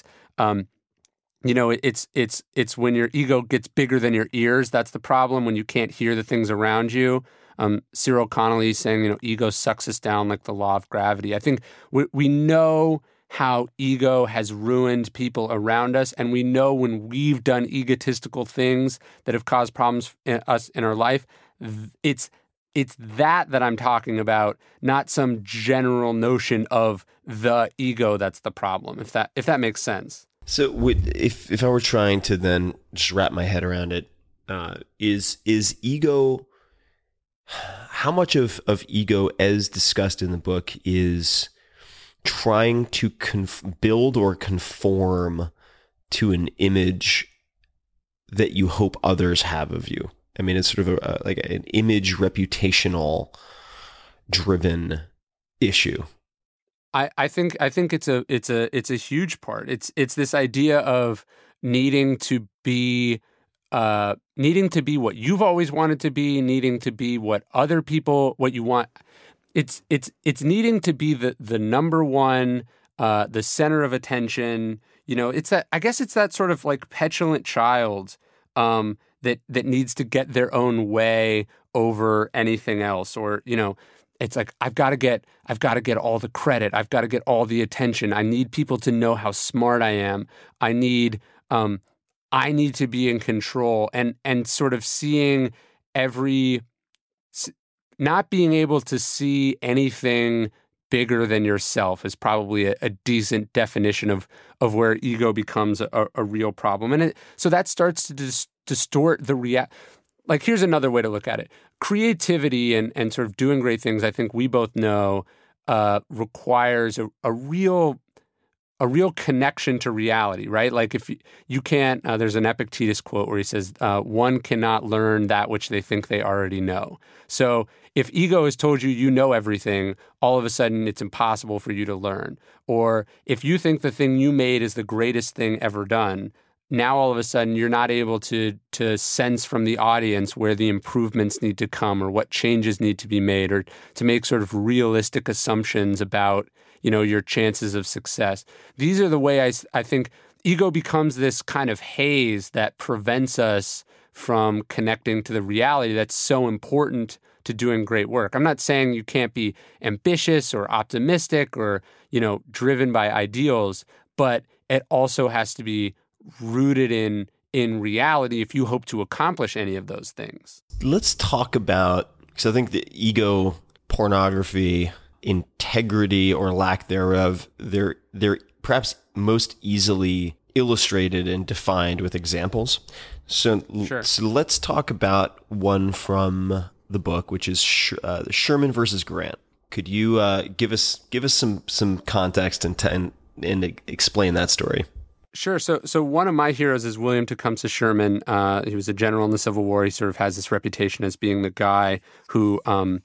when your ego gets bigger than your ears. That's the problem, when you can't hear the things around you. Cyril Connolly saying, ego sucks us down like the law of gravity. I think we know how ego has ruined people around us, and we know when we've done egotistical things that have caused problems in our life. It's that I'm talking about, not some general notion of the ego that's the problem, if that makes sense. So if I were trying to then just wrap my head around it, is ego, how much of ego as discussed in the book is trying to build or conform to an image that you hope others have of you? I mean, it's sort of like an image reputational driven issue. I think it's a huge part. It's this idea of needing to be what you've always wanted to be, needing to be what you want. It's needing to be the number one, the center of attention. It's that, I guess it's that sort of like petulant child that needs to get their own way over anything else, or it's like I've got to get all the credit, I've got to get all the attention. I need people to know how smart I am. I need to be in control, and sort of seeing not being able to see anything bigger than yourself is probably a decent definition of where ego becomes a real problem. And so that starts to distort the like, here's another way to look at it. Creativity and sort of doing great things, I think we both know, requires a real connection to reality, right? Like if you can't, there's an Epictetus quote where he says, one cannot learn that which they think they already know. So if ego has told you know everything, all of a sudden it's impossible for you to learn. Or if you think the thing you made is the greatest thing ever done, now all of a sudden you're not able to sense from the audience where the improvements need to come or what changes need to be made, or to make sort of realistic assumptions about, your chances of success. These are the way I think ego becomes this kind of haze that prevents us from connecting to the reality that's so important to doing great work. I'm not saying you can't be ambitious or optimistic or, driven by ideals, but it also has to be rooted in reality if you hope to accomplish any of those things. Let's talk about, because I think the ego, pornography, integrity or lack thereof, they're perhaps most easily illustrated and defined with examples. So, sure. So let's talk about one from the book, which is Sherman versus Grant. Could you give us some context and explain that story? Sure. So one of my heroes is William Tecumseh Sherman. He was a general in the Civil War. He sort of has this reputation as being the guy who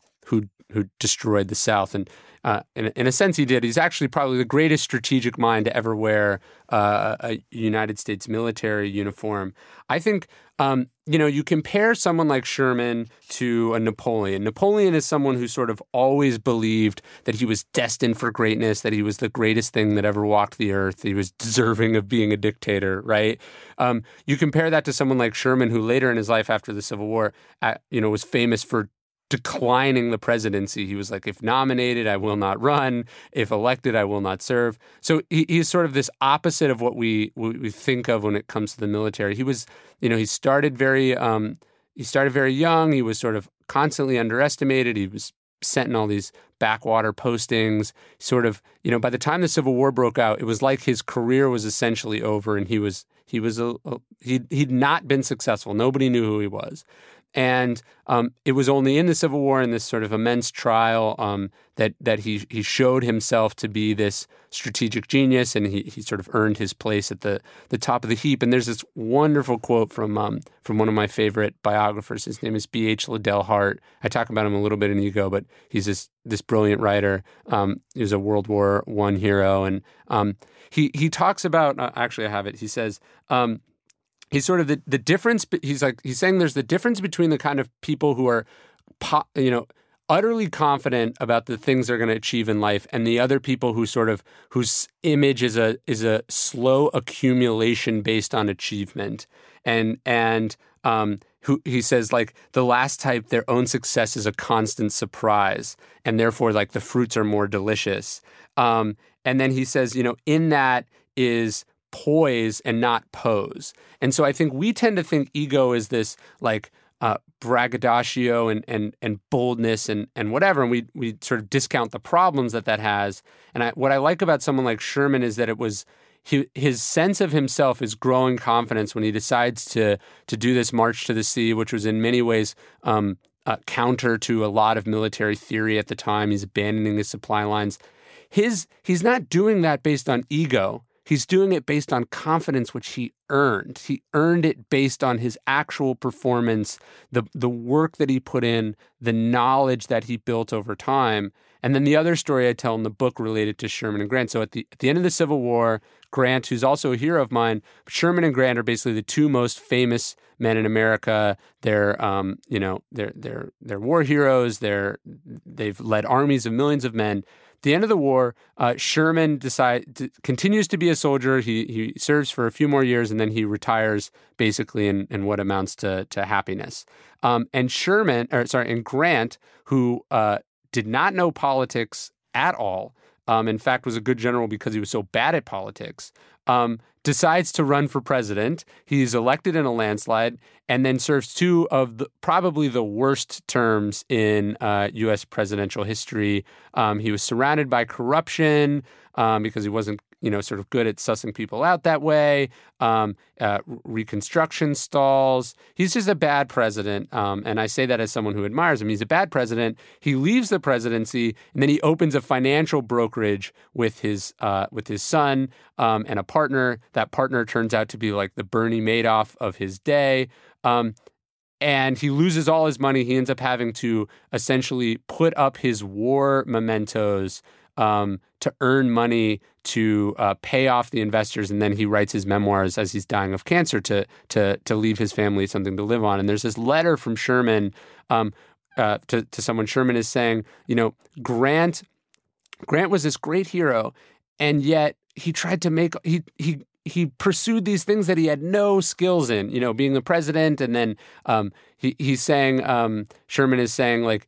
destroyed the South, and in a sense he did. He's actually probably the greatest strategic mind to ever wear a United States military uniform. I think you compare someone like Sherman to a Napoleon. Napoleon is someone who sort of always believed that he was destined for greatness, that he was the greatest thing that ever walked the earth. He was deserving of being a dictator, right? You compare that to someone like Sherman, who later in his life after the Civil War, was famous for declining the presidency. He was like, if nominated, I will not run. If elected, I will not serve. So he's sort of this opposite of what we think of when it comes to the military. He was, he started very young. He was sort of constantly underestimated. He was sent in all these backwater postings. Sort of, by the time the Civil War broke out, it was like his career was essentially over, and he'd not been successful. Nobody knew who he was. And it was only in the Civil War, in this sort of immense trial, that he showed himself to be this strategic genius, and he sort of earned his place at the top of the heap. And there's this wonderful quote from one of my favorite biographers. His name is B.H. Liddell Hart. I talk about him a little bit in Ego, but he's this brilliant writer. He was a World War I hero, and he talks about. Actually, I have it. He says. He's sort of the difference. He's saying there's the difference between the kind of people who are, utterly confident about the things they're going to achieve in life, and the other people whose image is a slow accumulation based on achievement, and who he says like the last type, their own success is a constant surprise, and therefore like the fruits are more delicious. And then he says, in that is poise and not pose. And so I think we tend to think ego is this like braggadocio and boldness and whatever, and we sort of discount the problems that has. And what I like about someone like Sherman is that it was his sense of himself is growing confidence when he decides to do this march to the sea, which was in many ways counter to a lot of military theory at the time. He's abandoning his supply lines. He's not doing that based on ego. He's doing it based on confidence, which he earned. He earned it based on his actual performance, the work that he put in, the knowledge that he built over time. And then the other story I tell in the book related to Sherman and Grant. So at the end of the Civil War, Grant, who's also a hero of mine, Sherman and Grant are basically the two most famous men in America. They're war heroes. They've led armies of millions of men. At the end of the war, Sherman continues to be a soldier. He serves for a few more years, and then he retires basically in what amounts to happiness. And Grant, who did not know politics at all, in fact was a good general because he was so bad at politics, decides to run for president. He's elected in a landslide and then serves two of probably the worst terms in U.S. presidential history. He was surrounded by corruption because he wasn't, sort of good at sussing people out that way. Reconstruction stalls. He's just a bad president. And I say that as someone who admires him. He's a bad president. He leaves the presidency, and then he opens a financial brokerage with his son and a partner. That partner turns out to be like the Bernie Madoff of his day. And he loses all his money. He ends up having to essentially put up his war mementos to earn money to pay off the investors, and then he writes his memoirs as he's dying of cancer to leave his family something to live on. And there's this letter from Sherman to someone. Sherman is saying, Grant was this great hero, and yet he tried to make he pursued these things that he had no skills in, being the president, and then he's saying Sherman is saying like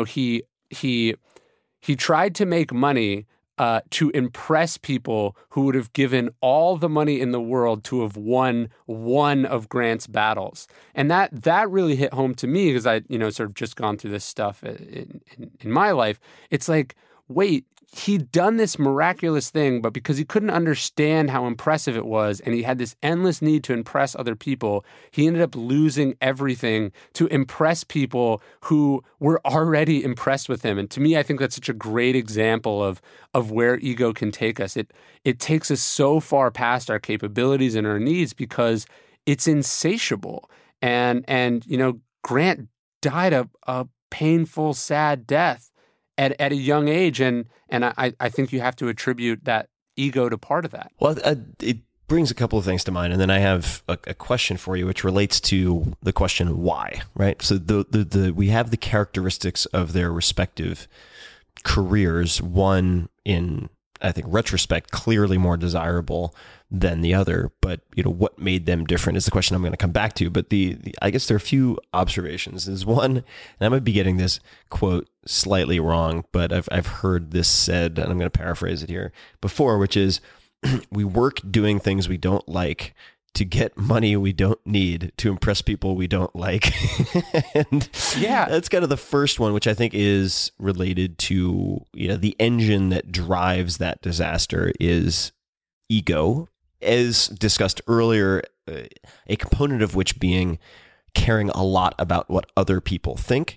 he tried to make money to impress people who would have given all the money in the world to have won one of Grant's battles. And that really hit home to me because I, sort of just gone through this stuff in my life. It's like, wait, he'd done this miraculous thing, but because he couldn't understand how impressive it was, and he had this endless need to impress other people, he ended up losing everything to impress people who were already impressed with him. And to me, I think that's such a great example of where ego can take us. It takes us so far past our capabilities and our needs because it's insatiable. And Grant died a painful, sad death at a young age, and I think you have to attribute that ego to part of that. Well, it brings a couple of things to mind, and then I have a question for you, which relates to the question why, right? So we have the characteristics of their respective careers. One in, I think, retrospect, clearly more desirable than the other, but what made them different is the question I'm going to come back to. But I guess there are a few observations. There's one, and I might be getting this quote slightly wrong, but I've heard this said, and I'm going to paraphrase it here before, which is, we work doing things we don't like to get money we don't need to impress people we don't like. And that's kind of the first one, which I think is related to, the engine that drives that disaster is ego, as discussed earlier, a component of which being caring a lot about what other people think.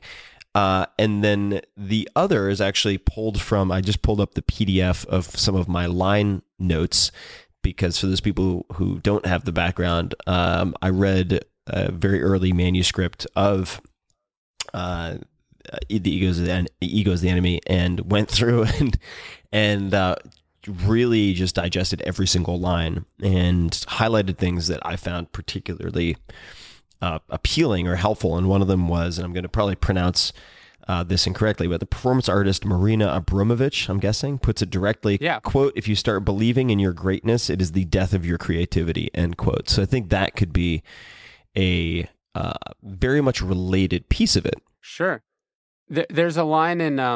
And then the other is actually pulled from, I just pulled up the PDF of some of my line notes, because for those people who don't have the background, I read a very early manuscript of The Ego is the Enemy, and went through and really just digested every single line and highlighted things that I found particularly appealing or helpful. And one of them was, and I'm going to probably pronounce this incorrectly, but the performance artist Marina Abramovich, I'm guessing, puts it directly, quote, "If you start believing in your greatness, it is the death of your creativity," end quote. So I think that could be a very much related piece of it. Sure. There's a line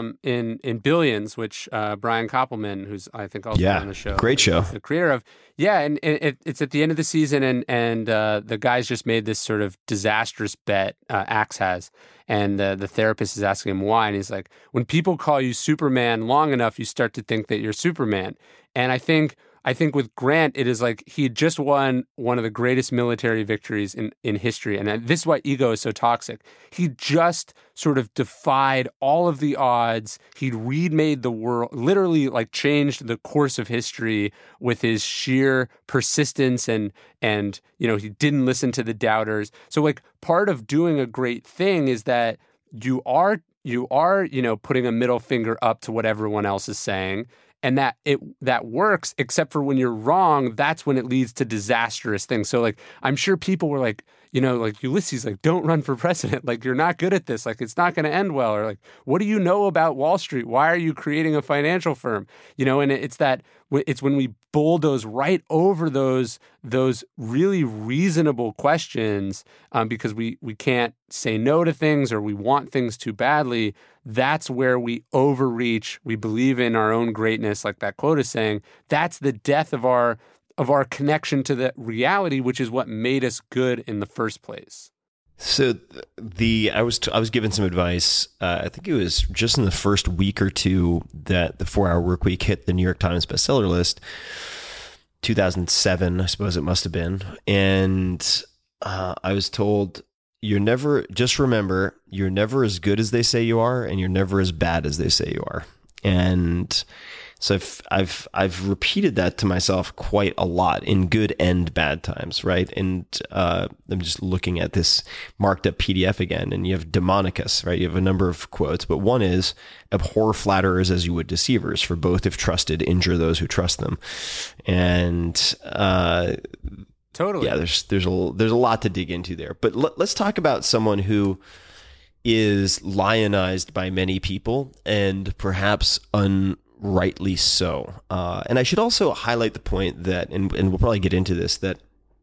in Billions, which Brian Koppelman, who's I think also on the show, great show, the creator of, and it's at the end of the season, and the guys just made this sort of disastrous bet, Axe has, and the therapist is asking him why, and he's like, when people call you Superman long enough, you start to think that you're Superman. And I think with Grant, it is like he had just won one of the greatest military victories in history. And this is why ego is so toxic. He just sort of defied all of the odds. He'd remade the world, literally like changed the course of history with his sheer persistence and he didn't listen to the doubters. So like part of doing a great thing is that you are putting a middle finger up to what everyone else is saying. And that works, except for when you're wrong, that's when it leads to disastrous things. So like, I'm sure people were like, like Ulysses, like, don't run for president. Like, you're not good at this. Like, it's not going to end well. Or like, what do you know about Wall Street? Why are you creating a financial firm? And it's when we bulldoze right over those really reasonable questions because we can't say no to things or we want things too badly. That's where we overreach. We believe in our own greatness, like that quote is saying. That's the death of our connection to the reality, which is what made us good in the first place. So I was given some advice. I think it was just in the first week or two that the 4-Hour Workweek hit the New York Times bestseller list. 2007, I suppose it must have been. And I was told, just remember, you're never as good as they say you are, and you're never as bad as they say you are. And so I've repeated that to myself quite a lot in good and bad times, right? And I'm just looking at this marked up PDF again, and you have Demonicus, right? You have a number of quotes, but one is, "Abhor flatterers as you would deceivers, for both, if trusted, injure those who trust them." And totally, yeah, there's a lot to dig into there. But let's talk about someone who is lionized by many people, and perhaps rightly so. And I should also highlight the point that, and we'll probably get into this, that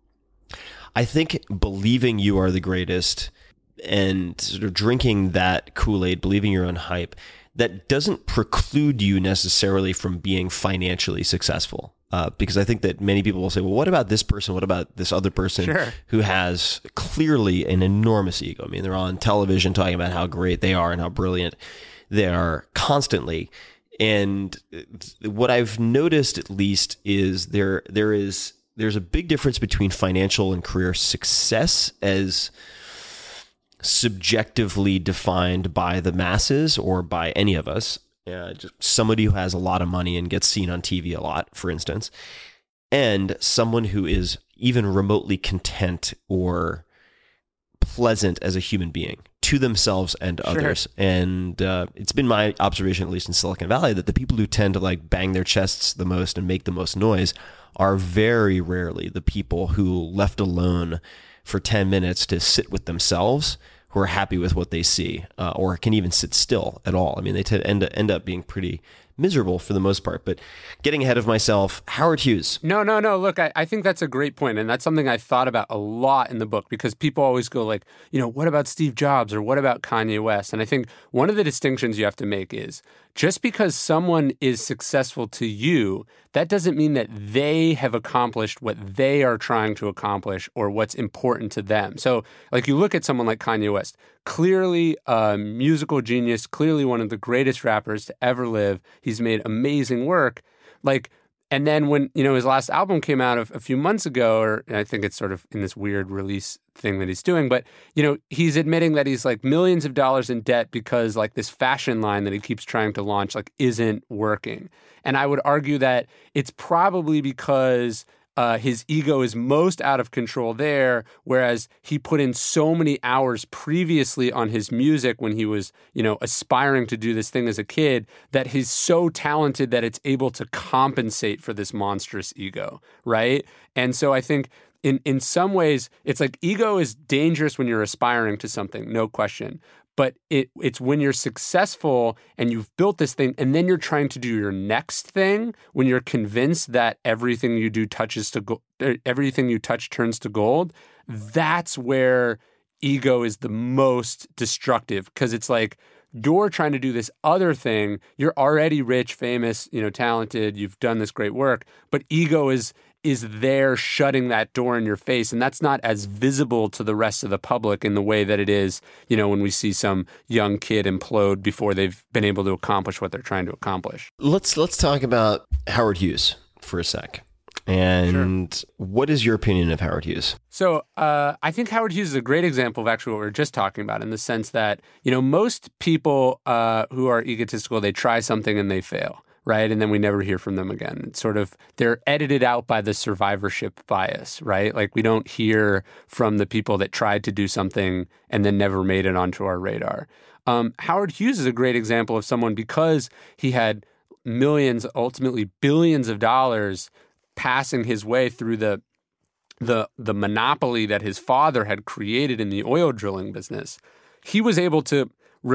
I think believing you are the greatest and sort of drinking that Kool-Aid, believing your own hype, that doesn't preclude you necessarily from being financially successful. Because I think that many people will say, well, what about this person? What about this other person who has clearly an enormous ego? I mean, they're on television talking about how great they are and how brilliant they are constantly. And what I've noticed, at least, is there's a big difference between financial and career success as subjectively defined by the masses or by any of us. Just somebody who has a lot of money and gets seen on TV a lot, for instance, and someone who is even remotely content or pleasant as a human being to themselves and others. And it's been my observation, at least in Silicon Valley, that the people who tend to like bang their chests the most and make the most noise are very rarely the people who, left alone for 10 minutes to sit with themselves, who are happy with what they see, or can even sit still at all. I mean, they tend to end up being pretty miserable for the most part. But getting ahead of myself, Howard Hughes. No. Look, I think that's a great point. And that's something I thought about a lot in the book, because people always go like, what about Steve Jobs or what about Kanye West? And I think one of the distinctions you have to make is just because someone is successful to you, that doesn't mean that they have accomplished what they are trying to accomplish or what's important to them. So like you look at someone like Kanye West, clearly a musical genius, clearly one of the greatest rappers to ever live. He's made amazing work. Like, and then when, his last album came out a few months ago, or I think it's sort of in this weird release thing that he's doing, but, he's admitting that he's like millions of dollars in debt because like this fashion line that he keeps trying to launch like isn't working. And I would argue that it's probably because his ego is most out of control there, whereas he put in so many hours previously on his music when he was, aspiring to do this thing as a kid, that he's so talented that it's able to compensate for this monstrous ego, right? And so I think in some ways, it's like ego is dangerous when you're aspiring to something, no question. But it's when you're successful and you've built this thing and then you're trying to do your next thing, when you're convinced that everything you do everything you touch turns to gold, that's where ego is the most destructive, because it's like you're trying to do this other thing. You're already rich, famous, talented, you've done this great work, but ego is there shutting that door in your face. And that's not as visible to the rest of the public in the way that it is, when we see some young kid implode before they've been able to accomplish what they're trying to accomplish. Let's talk about Howard Hughes for a sec. And Sure. What is your opinion of Howard Hughes? So I think Howard Hughes is a great example of actually what we were just talking about, in the sense that, most people who are egotistical, they try something and they fail. Right. And then we never hear from them again. It's sort of, they're edited out by the survivorship bias, right? Like we don't hear from the people that tried to do something and then never made it onto our radar. Howard Hughes is a great example of someone, because he had millions, ultimately billions of dollars passing his way through the monopoly that his father had created in the oil drilling business. He was able to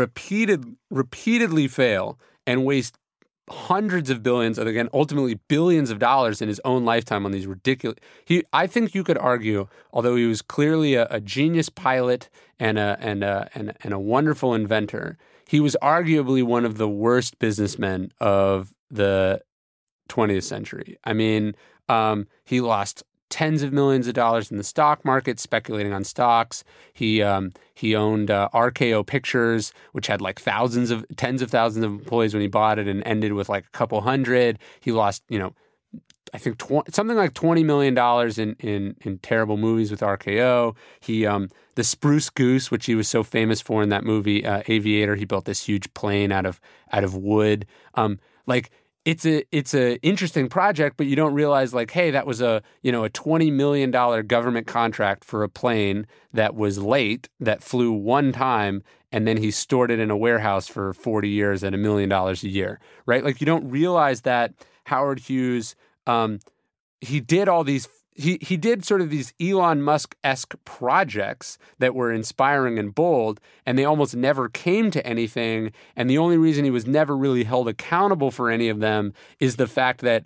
repeatedly fail and waste hundreds of billions, and again, ultimately billions of dollars in his own lifetime on these ridiculous. I think you could argue, although he was clearly a genius pilot and a wonderful inventor, he was arguably one of the worst businessmen of the 20th century. I mean, he lost tens of millions of dollars in the stock market speculating on stocks. He owned RKO Pictures, which had like tens of thousands of employees when he bought it, and ended with like a couple hundred. He lost, I think something like $20 million in terrible movies with RKO. He the Spruce Goose, which he was so famous for in that movie Aviator, he built this huge plane out of wood. It's a interesting project, but you don't realize like, hey, that was a $20 million government contract for a plane that was late, that flew one time, and then he stored it in a warehouse for 40 years at $1 million a year, right? Like you don't realize that Howard Hughes, he did all these. He did sort of these Elon Musk-esque projects that were inspiring and bold, and they almost never came to anything. And the only reason he was never really held accountable for any of them is the fact that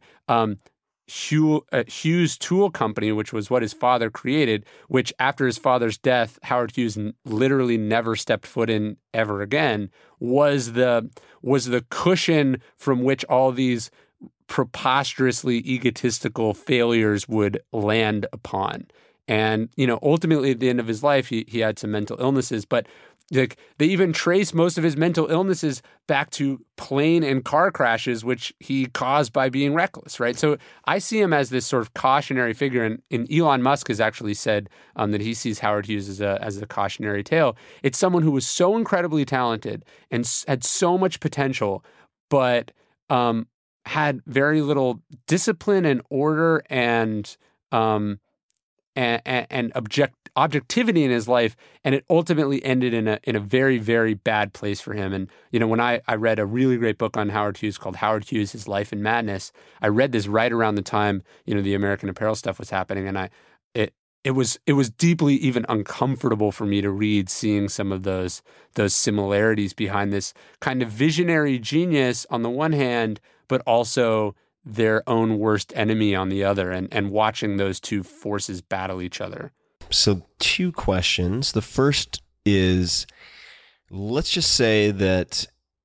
Hughes Tool Company, which was what his father created, which after his father's death, Howard Hughes literally never stepped foot in ever again, was the cushion from which all these preposterously egotistical failures would land upon. And, ultimately at the end of his life, he had some mental illnesses, but like they even trace most of his mental illnesses back to plane and car crashes, which he caused by being reckless, right? So I see him as this sort of cautionary figure, and Elon Musk has actually said that he sees Howard Hughes as a cautionary tale. It's someone who was so incredibly talented and had so much potential, but had very little discipline and order and objectivity in his life, and it ultimately ended in a very, very bad place for him. And when I read a really great book on Howard Hughes called Howard Hughes: His Life in Madness, I read this right around the time the American Apparel stuff was happening, and it was deeply even uncomfortable for me to read, seeing some of those similarities behind this kind of visionary genius on the one hand, but also their own worst enemy on the other, and watching those two forces battle each other. So 2 questions. The first is, let's just say that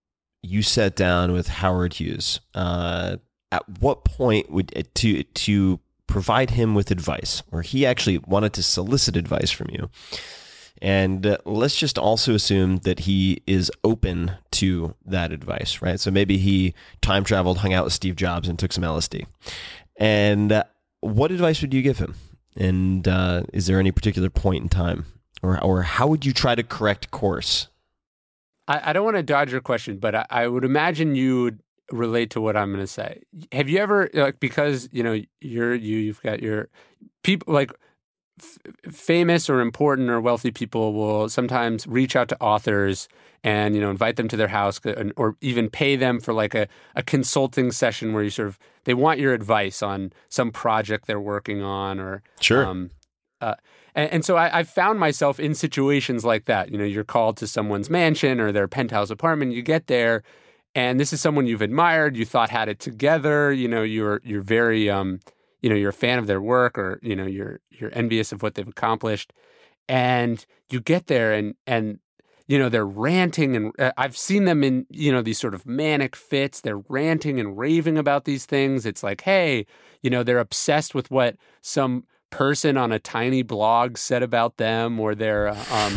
you sat down with Howard Hughes, at what point would to provide him with advice, or he actually wanted to solicit advice from you? And let's just also assume that he is open to that advice, right? So maybe he time traveled, hung out with Steve Jobs, and took some LSD. And what advice would you give him? And is there any particular point in time, or how would you try to correct course? I don't want to dodge your question, but I would imagine you would relate to what I'm going to say. Have you ever, like, because you've got your people, like famous or important or wealthy people will sometimes reach out to authors and invite them to their house, or even pay them for like a consulting session where you they want your advice on some project they're working on, or sure. And so I've found myself in situations like that. You're called to someone's mansion or their penthouse apartment. You get there, and this is someone you've admired, you thought had it together. You're very you're a fan of their work, or you're envious of what they've accomplished, and you get there and they're ranting, and I've seen them in these sort of manic fits. They're ranting and raving about these things. It's like, hey, they're obsessed with what some person on a tiny blog said about them, or they're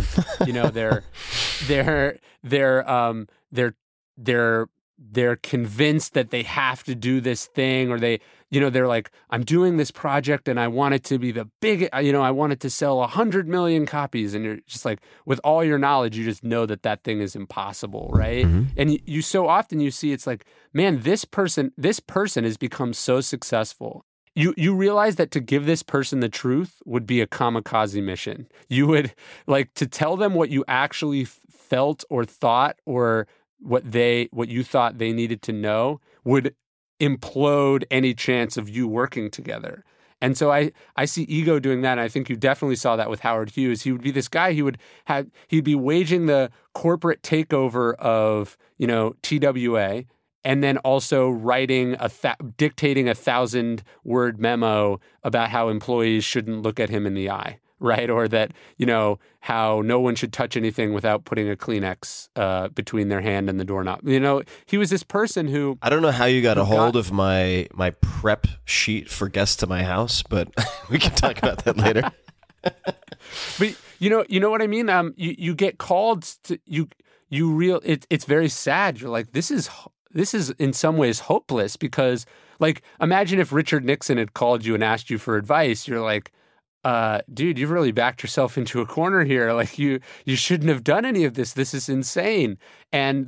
they're convinced that they have to do this thing, or they're like, I'm doing this project and I want it to be the big, I want it to sell 100 million copies. And you're just like, with all your knowledge, you just know that thing is impossible, right? Mm-hmm. And you so often you see, it's like, man, this person has become so successful. You realize that to give this person the truth would be a kamikaze mission. You would, like, to tell them what you actually felt or thought, or what you thought they needed to know, would implode any chance of you working together. And so I see ego doing that, and I think you definitely saw that with Howard Hughes. He would be this guy, he'd be waging the corporate takeover of, TWA, and then also writing dictating 1,000-word memo about how employees shouldn't look at him in the eye, right? Or that, how no one should touch anything without putting a Kleenex between their hand and the doorknob. He was this person who... I don't know how you got a hold of my prep sheet for guests to my house, but we can talk about that later. But you know what I mean? You get called to... It's very sad. You're like, this is in some ways hopeless, because, like, imagine if Richard Nixon had called you and asked you for advice. You're like, dude, you've really backed yourself into a corner here. Like, you shouldn't have done any of this. This is insane. And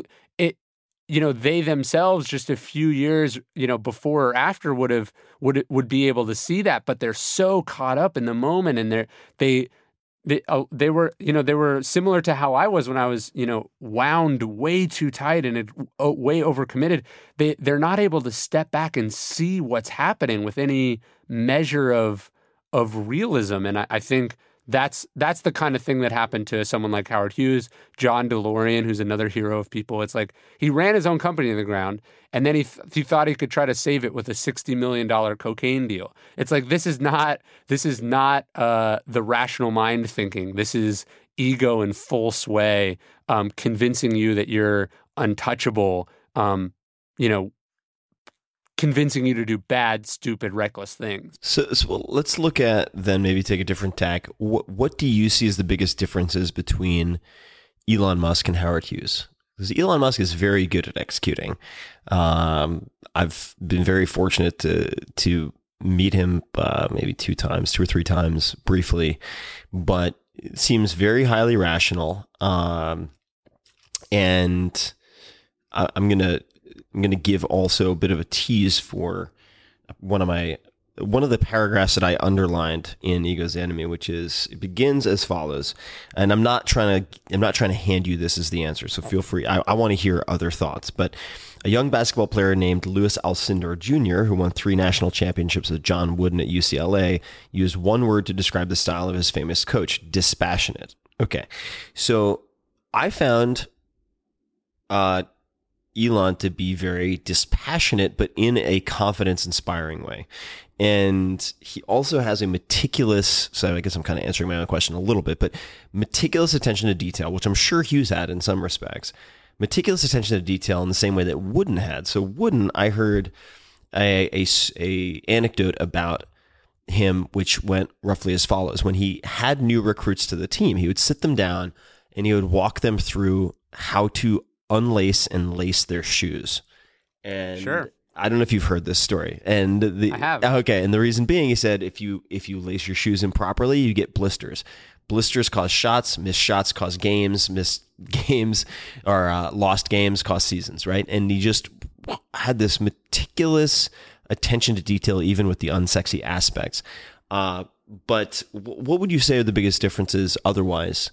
they themselves just a few years, before or after would be able to see that, but they're so caught up in the moment, and they were similar to how I was when I was, wound way too tight and way overcommitted. They're not able to step back and see what's happening with any measure of realism. And I think that's the kind of thing that happened to someone like Howard Hughes, John DeLorean, who's another hero of people. It's like, he ran his own company in the ground, and then he thought he could try to save it with a $60 million cocaine deal. It's like, this is not the rational mind thinking. This is ego in full sway, convincing you that you're untouchable, convincing you to do bad, stupid, reckless things. So let's look at, then maybe take a different tack. What do you see as the biggest differences between Elon Musk and Howard Hughes? Because Elon Musk is very good at executing. I've been very fortunate to meet him maybe 2 or 3 times briefly, but it seems very highly rational. And I'm gonna give also a bit of a tease for one of the paragraphs that I underlined in Ego's Enemy, which is, it begins as follows. And I'm not trying to hand you this as the answer, so feel free. I want to hear other thoughts. But a young basketball player named Louis Alcindor Jr., who won 3 national championships with John Wooden at UCLA, used one word to describe the style of his famous coach: dispassionate. Okay, so I found Elon to be very dispassionate, but in a confidence-inspiring way. And he also has a meticulous, so I guess I'm kind of answering my own question a little bit, but meticulous attention to detail, which I'm sure Hughes had in some respects. meticulous attention to detail in the same way that Wooden had. So Wooden, I heard a anecdote about him, which went roughly as follows. When he had new recruits to the team, he would sit them down and he would walk them through how to unlace and lace their shoes. And Sure. I don't know if you've heard this story. And I have. Okay, and the reason being, he said, if you lace your shoes improperly, you get blisters. Blisters cause shots, missed shots cause games, missed games or lost games cause seasons, right? And he just had this meticulous attention to detail, even with the unsexy aspects. But what would you say are the biggest differences otherwise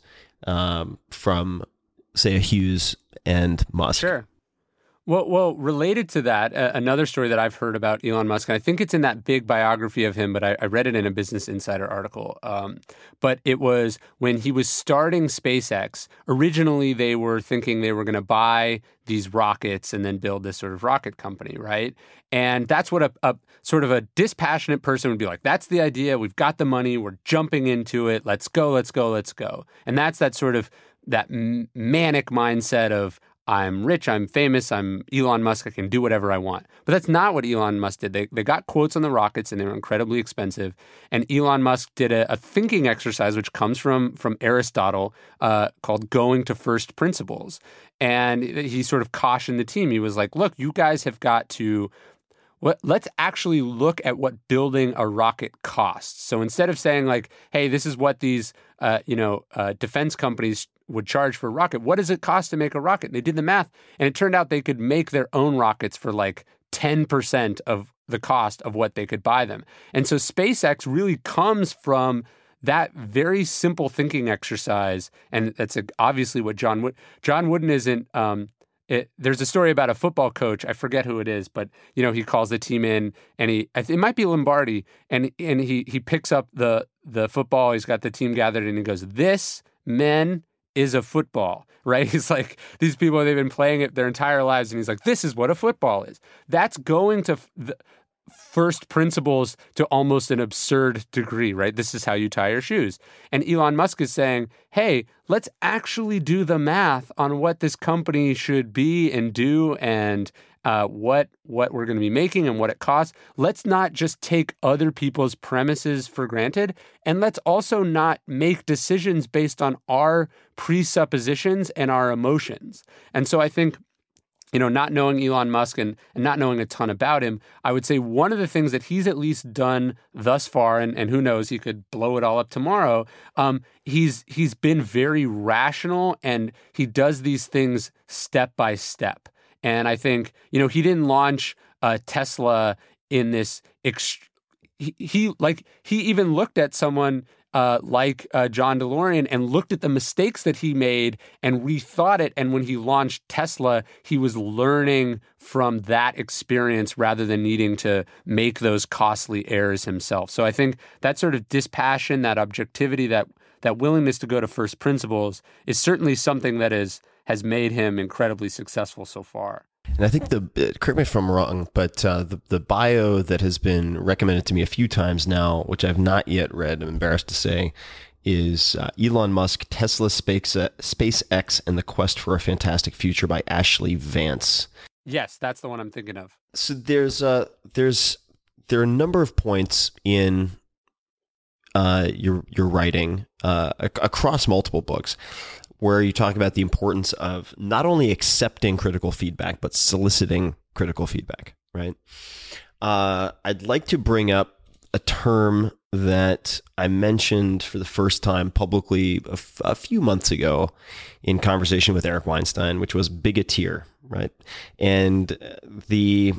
from, say, a Hughes and Musk? Sure. Well, related to that, another story that I've heard about Elon Musk, and I think it's in that big biography of him, but I read it in a Business Insider article. But it was when he was starting SpaceX. Originally, they were thinking they were going to buy these rockets and then build this sort of rocket company, right? And that's what a sort of a dispassionate person would be like. That's the idea. We've got the money. We're jumping into it. Let's go, let's go, let's go. And that's that sort of that manic mindset of, I'm rich, I'm famous, I'm Elon Musk, I can do whatever I want. But that's not what Elon Musk did. They got quotes on the rockets and they were incredibly expensive. And Elon Musk did a thinking exercise, which comes from Aristotle, called going to first principles. And he sort of cautioned the team. He was like, look, you guys have got to... let's actually look at what building a rocket costs. So instead of saying like, hey, this is what these defense companies would charge for a rocket, what does it cost to make a rocket? And they did the math, and it turned out they could make their own rockets for like 10% of the cost of what they could buy them. And so SpaceX really comes from that very simple thinking exercise, and that's obviously what John Wooden isn't... there's a story about a football coach. I forget who it is, but he calls the team in, and it might be Lombardi, and he picks up the football. He's got the team gathered, and he goes, "This, men, is a football," right? He's like, these people, they've been playing it their entire lives, and he's like, "This is what a football is." That's going to first principles to almost an absurd degree, right? This is how you tie your shoes. And Elon Musk is saying, hey, let's actually do the math on what this company should be and do, and what we're going to be making and what it costs. Let's not just take other people's premises for granted, and let's also not make decisions based on our presuppositions and our emotions. And so I think, not knowing Elon Musk and not knowing a ton about him, I would say one of the things that he's at least done thus far, and who knows, he could blow it all up tomorrow, he's been very rational, and he does these things step by step. And I think, he didn't launch Tesla in this... He even looked at someone like John DeLorean and looked at the mistakes that he made and rethought it. And when he launched Tesla, he was learning from that experience rather than needing to make those costly errors himself. So I think that sort of dispassion, that objectivity, that willingness to go to first principles is certainly something that has made him incredibly successful so far. And I think correct me if I'm wrong, but the bio that has been recommended to me a few times now, which I've not yet read, I'm embarrassed to say, is Elon Musk, Tesla, SpaceX, and the Quest for a Fantastic Future by Ashley Vance. Yes, that's the one I'm thinking of. So there are a number of points in your writing across multiple books where you talk about the importance of not only accepting critical feedback, but soliciting critical feedback, right? I'd like to bring up a term that I mentioned for the first time publicly a few months ago in conversation with Eric Weinstein, which was bigoteer, right? And the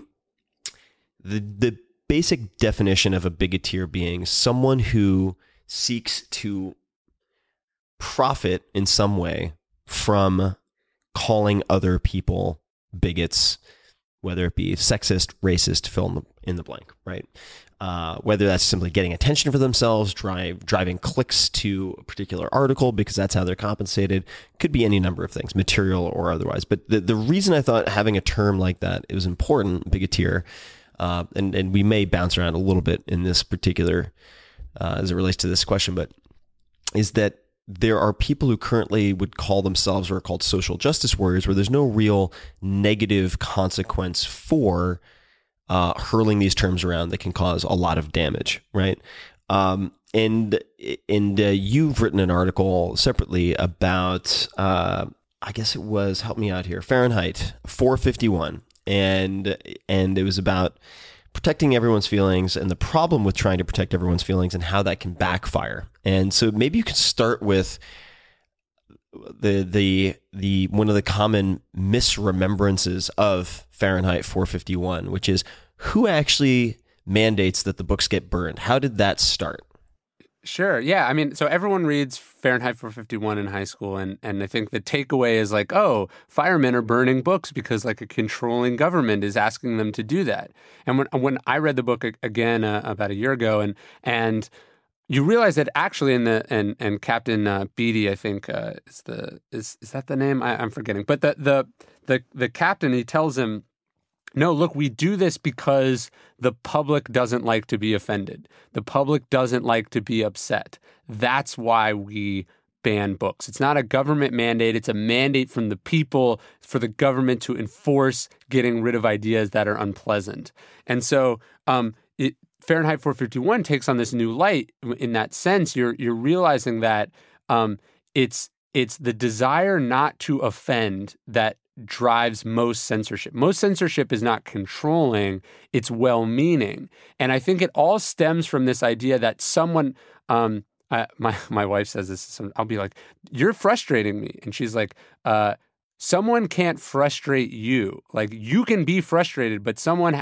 basic definition of a bigoteer being someone who seeks to profit in some way from calling other people bigots, whether it be sexist, racist, fill in the blank, right? Whether that's simply getting attention for themselves, driving clicks to a particular article because that's how they're compensated, could be any number of things, material or otherwise. But the reason I thought having a term like that, it was important, bigoteer, and we may bounce around a little bit in this particular, as it relates to this question, but is that there are people who currently would call themselves or are called social justice warriors, where there's no real negative consequence for hurling these terms around that can cause a lot of damage, right? And you've written an article separately about, I guess it was, help me out here, Fahrenheit 451, and it was about protecting everyone's feelings and the problem with trying to protect everyone's feelings and how that can backfire. And so maybe you could start with the one of the common misremembrances of Fahrenheit 451, which is who actually mandates that the books get burned? How did that start? Sure. Yeah. I mean, so everyone reads Fahrenheit 451 in high school, and I think the takeaway is like, oh, firemen are burning books because like a controlling government is asking them to do that. And when I read the book again about a year ago, and you realize that actually and Captain Beatty, I think is that the name? I'm forgetting. But the captain, he tells him, no, look, we do this because the public doesn't like to be offended. The public doesn't like to be upset. That's why we ban books. It's not a government mandate. It's a mandate from the people for the government to enforce getting rid of ideas that are unpleasant. And so Fahrenheit 451 takes on this new light. In that sense, you're realizing that it's the desire not to offend that drives most censorship. Most censorship is not controlling, it's well-meaning. And I think it all stems from this idea that someone, my wife says this, I'll be like, you're frustrating me. And she's like, someone can't frustrate you. Like, you can be frustrated, but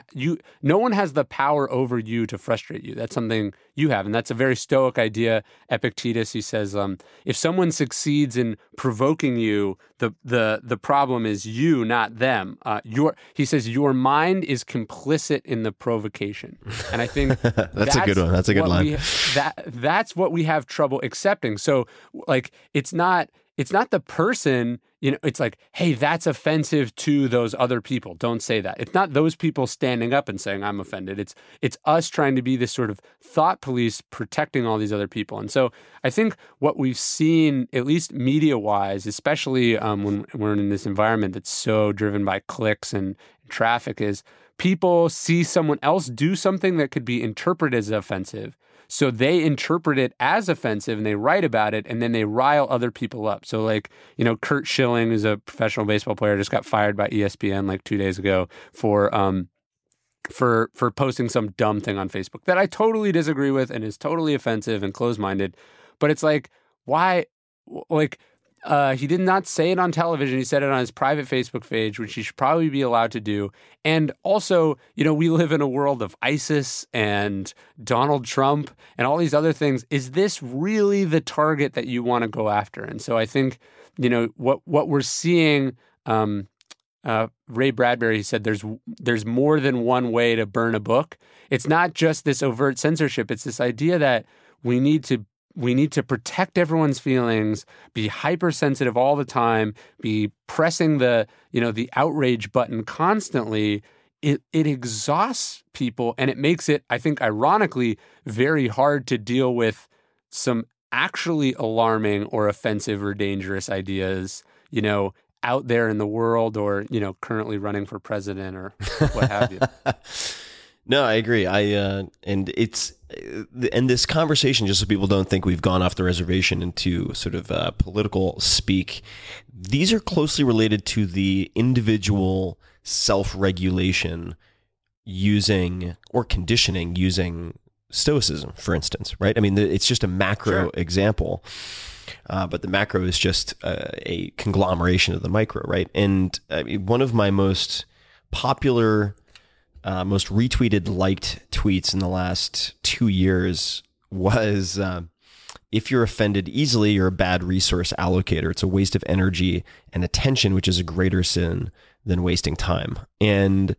no one has the power over you to frustrate you. That's something you have. And that's a very Stoic idea. Epictetus, he says, if someone succeeds in provoking you, the problem is you, not them. He says, your mind is complicit in the provocation. And I think that's a good one. That's a good line. That's what we have trouble accepting. So like, it's not the person, it's like, hey, that's offensive to those other people. Don't say that. It's not those people standing up and saying, I'm offended. It's us trying to be this sort of thought police protecting all these other people. And so I think what we've seen, at least media-wise, especially when we're in this environment that's so driven by clicks and traffic, is people see someone else do something that could be interpreted as offensive. So they interpret it as offensive and they write about it, and then they rile other people up. So like, Curt Schilling, who's a professional baseball player, just got fired by ESPN like 2 days ago for posting some dumb thing on Facebook that I totally disagree with and is totally offensive and closed-minded. But it's like, why? Like, he did not say it on television. He said it on his private Facebook page, which he should probably be allowed to do. And also, we live in a world of ISIS and Donald Trump and all these other things. Is this really the target that you want to go after? And so I think, what we're seeing, Ray Bradbury said there's more than one way to burn a book. It's not just this overt censorship. It's this idea that we need to protect everyone's feelings, be hypersensitive all the time, be pressing the outrage button constantly. It exhausts people, and it makes it, I think, ironically, very hard to deal with some actually alarming or offensive or dangerous ideas, out there in the world, or, currently running for president or what have you. No, I agree. And this conversation, just so people don't think we've gone off the reservation into sort of political speak, these are closely related to the individual self-regulation using or conditioning using Stoicism, for instance, right? I mean, it's just a macro example, but the macro is just a conglomeration of the micro, right? And one of my most popular most retweeted, liked tweets in the last 2 years was, if you're offended easily, you're a bad resource allocator. It's a waste of energy and attention, which is a greater sin than wasting time. And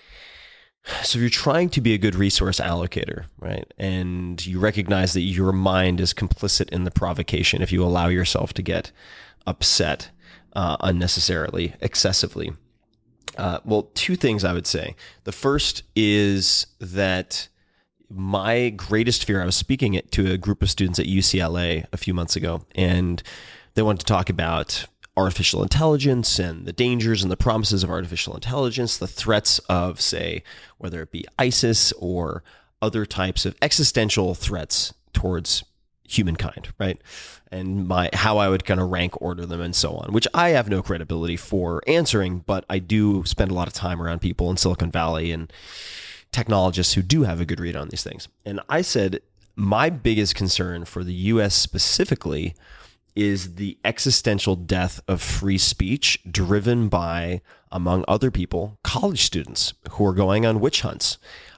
so if you're trying to be a good resource allocator, right, and you recognize that your mind is complicit in the provocation if you allow yourself to get upset unnecessarily, excessively, well, two things I would say. The first is that my greatest fear, I was speaking to a group of students at UCLA a few months ago, and they wanted to talk about artificial intelligence and the dangers and the promises of artificial intelligence, the threats of, say, whether it be ISIS or other types of existential threats towards humankind, right? And how I would kind of rank order them and so on, which I have no credibility for answering, but I do spend a lot of time around people in Silicon Valley and technologists who do have a good read on these things. And I said, my biggest concern for the US specifically is the existential death of free speech driven by, among other people, college students who are going on witch hunts.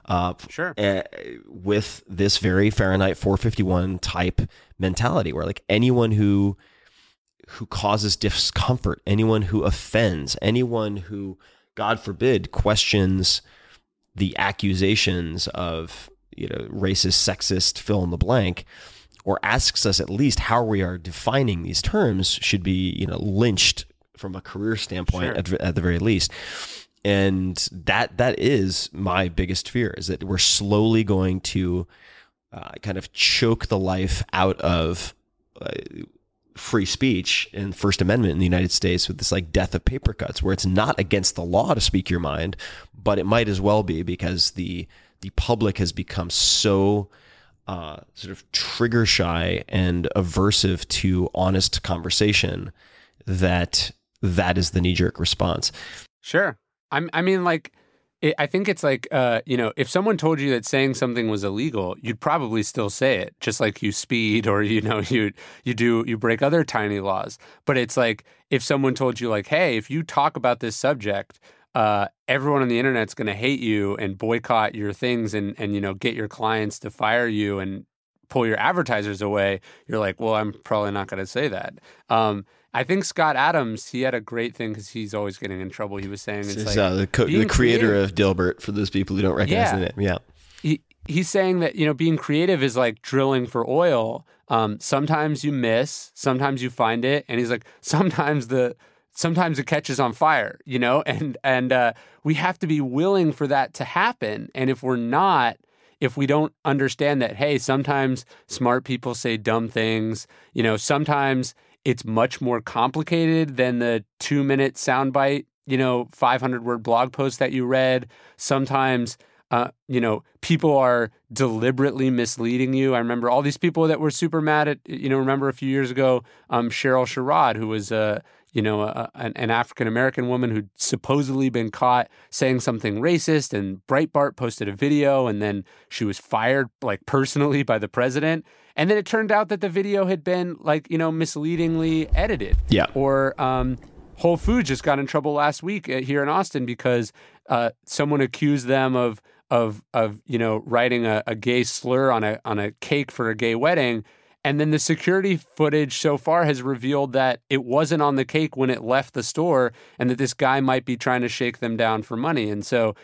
With this very Fahrenheit 451 type mentality, where like anyone who causes discomfort, anyone who offends, anyone who, God forbid, questions the accusations of, racist, sexist, fill in the blank, or asks us at least how we are defining these terms, should be, lynched from a career standpoint at the very least. And that is my biggest fear, is that we're slowly going to kind of choke the life out of free speech and First Amendment in the United States with this like death of paper cuts, where it's not against the law to speak your mind, but it might as well be, because the public has become so sort of trigger shy and aversive to honest conversation that is the knee-jerk response. Sure. I mean, like, I think it's like, if someone told you that saying something was illegal, you'd probably still say it, just like you speed or, you break other tiny laws. But it's like, if someone told you like, hey, if you talk about this subject, everyone on the internet's going to hate you and boycott your things and get your clients to fire you and pull your advertisers away. You're like, well, I'm probably not going to say that. I think Scott Adams, he had a great thing because he's always getting in trouble. He was saying it's like the creator of Dilbert, for those people who don't recognize the name. Yeah. He's saying that, being creative is like drilling for oil. Sometimes you miss, sometimes you find it. And he's like, sometimes it catches on fire, and we have to be willing for that to happen. And if we don't understand that, hey, sometimes smart people say dumb things, sometimes it's much more complicated than the 2-minute soundbite, 500-word blog post that you read. Sometimes, people are deliberately misleading you. I remember all these people that were super mad at, remember a few years ago, Cheryl Sherrod, who was an African-American woman who'd supposedly been caught saying something racist, and Breitbart posted a video, and then she was fired, like, personally by the president. And then it turned out that the video had been, like, misleadingly edited. Yeah. Or Whole Foods just got in trouble last week here in Austin because someone accused them of writing a gay slur on a cake for a gay wedding. And then the security footage so far has revealed that it wasn't on the cake when it left the store, and that this guy might be trying to shake them down for money. And so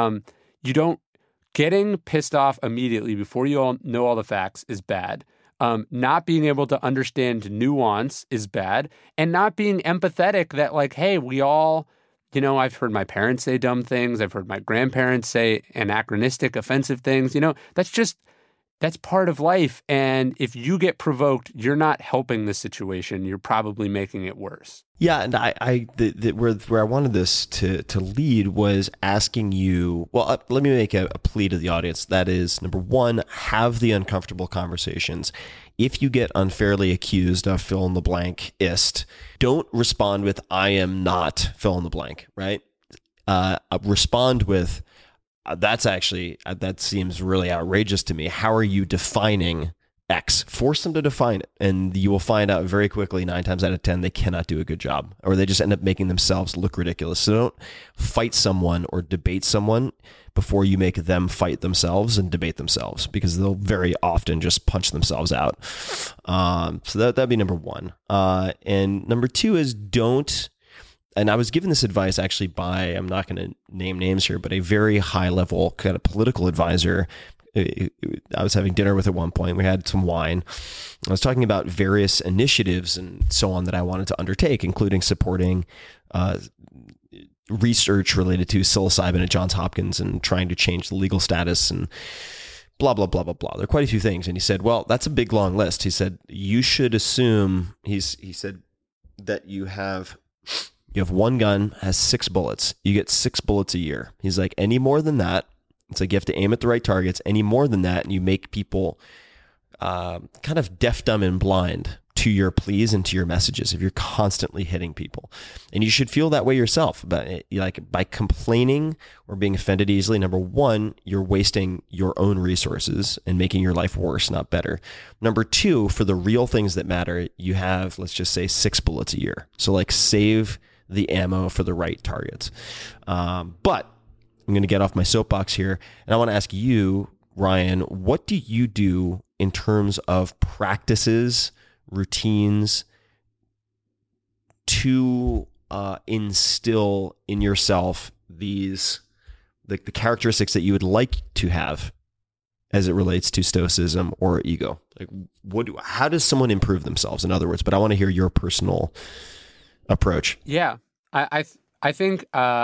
getting pissed off immediately before you all know all the facts is bad. Not being able to understand nuance is bad. And not being empathetic that, like, hey, we all, I've heard my parents say dumb things. I've heard my grandparents say anachronistic, offensive things. That's part of life. And if you get provoked, you're not helping the situation. You're probably making it worse. Yeah, and where I wanted this to lead was asking you, well, let me make a plea to the audience. That is, number one, have the uncomfortable conversations. If you get unfairly accused of fill in the blank-ist, don't respond with, I am not fill in the blank, right? Respond with, that seems really outrageous to me. How are you defining X? Force them to define it, and you will find out very quickly, 9 times out of 10, they cannot do a good job, or they just end up making themselves look ridiculous. So don't fight someone or debate someone before you make them fight themselves and debate themselves, because they'll very often just punch themselves out. So that'd be number one. And number two is don't. And I was given this advice actually by, I'm not going to name names here, but a very high level kind of political advisor. I was having dinner with at one point. We had some wine. I was talking about various initiatives and so on that I wanted to undertake, including supporting research related to psilocybin at Johns Hopkins and trying to change the legal status and blah, blah, blah, blah, blah. There are quite a few things. And he said, well, that's a big, long list. He said, you should assume, he said that you have one gun, has 6 bullets. You get 6 bullets a year. He's like, any more than that, it's like you have to aim at the right targets. Any more than that, and you make people kind of deaf, dumb, and blind to your pleas and to your messages if you're constantly hitting people. And you should feel that way yourself. But like by complaining or being offended easily, number one, you're wasting your own resources and making your life worse, not better. Number two, for the real things that matter, you have, let's just say, 6 bullets a year. So like save the ammo for the right targets. But I'm going to get off my soapbox here, and I want to ask you, Ryan, what do you do in terms of practices, routines to instill in yourself these the characteristics that you would like to have as it relates to stoicism or ego? Like, how does someone improve themselves, in other words? But I want to hear your personal approach. Yeah, I think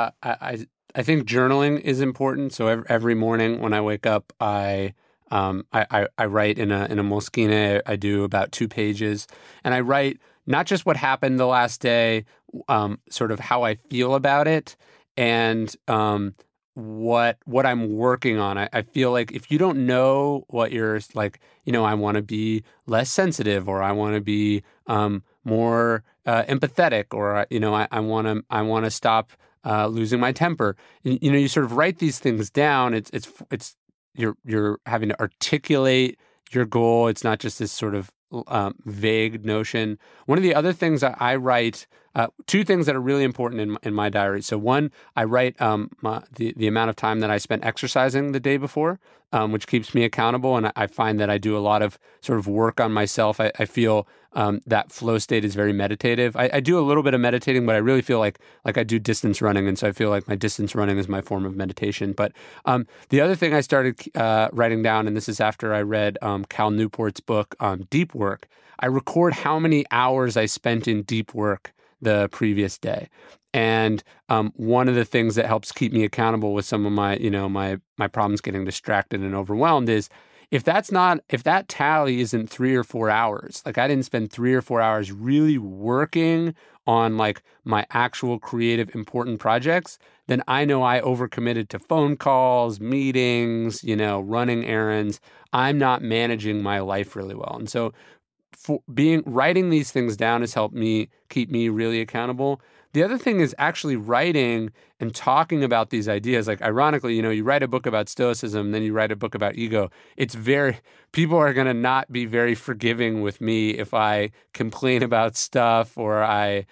journaling is important. So every morning when I wake up, I write in a Moleskine. I do about 2 pages, and I write not just what happened the last day, sort of how I feel about it, and what I'm working on. I feel like if you don't know what you're like, I want to be less sensitive, or I want to be more empathetic, or I want to stop losing my temper. You sort of write these things down. It's you're having to articulate your goal. It's not just this sort of vague notion. One of the other things I write, 2 things that are really important in my diary. So one, I write the amount of time that I spent exercising the day before, which keeps me accountable. And I find that I do a lot of sort of work on myself. I feel that flow state is very meditative. I do a little bit of meditating, but I really feel like I do distance running. And so I feel like my distance running is my form of meditation. But the other thing I started writing down, and this is after I read Cal Newport's book, Deep Work, I record how many hours I spent in deep work the previous day. And one of the things that helps keep me accountable with some of my, my problems getting distracted and overwhelmed is if that tally isn't 3 or 4 hours, like I didn't spend 3 or 4 hours really working on like my actual creative important projects, then I know I overcommitted to phone calls, meetings, running errands. I'm not managing my life really well. And so writing these things down has helped me keep me really accountable. The other thing is actually writing and talking about these ideas. Like ironically, you write a book about stoicism, then you write a book about ego. People are going to not be very forgiving with me if I complain about stuff, or I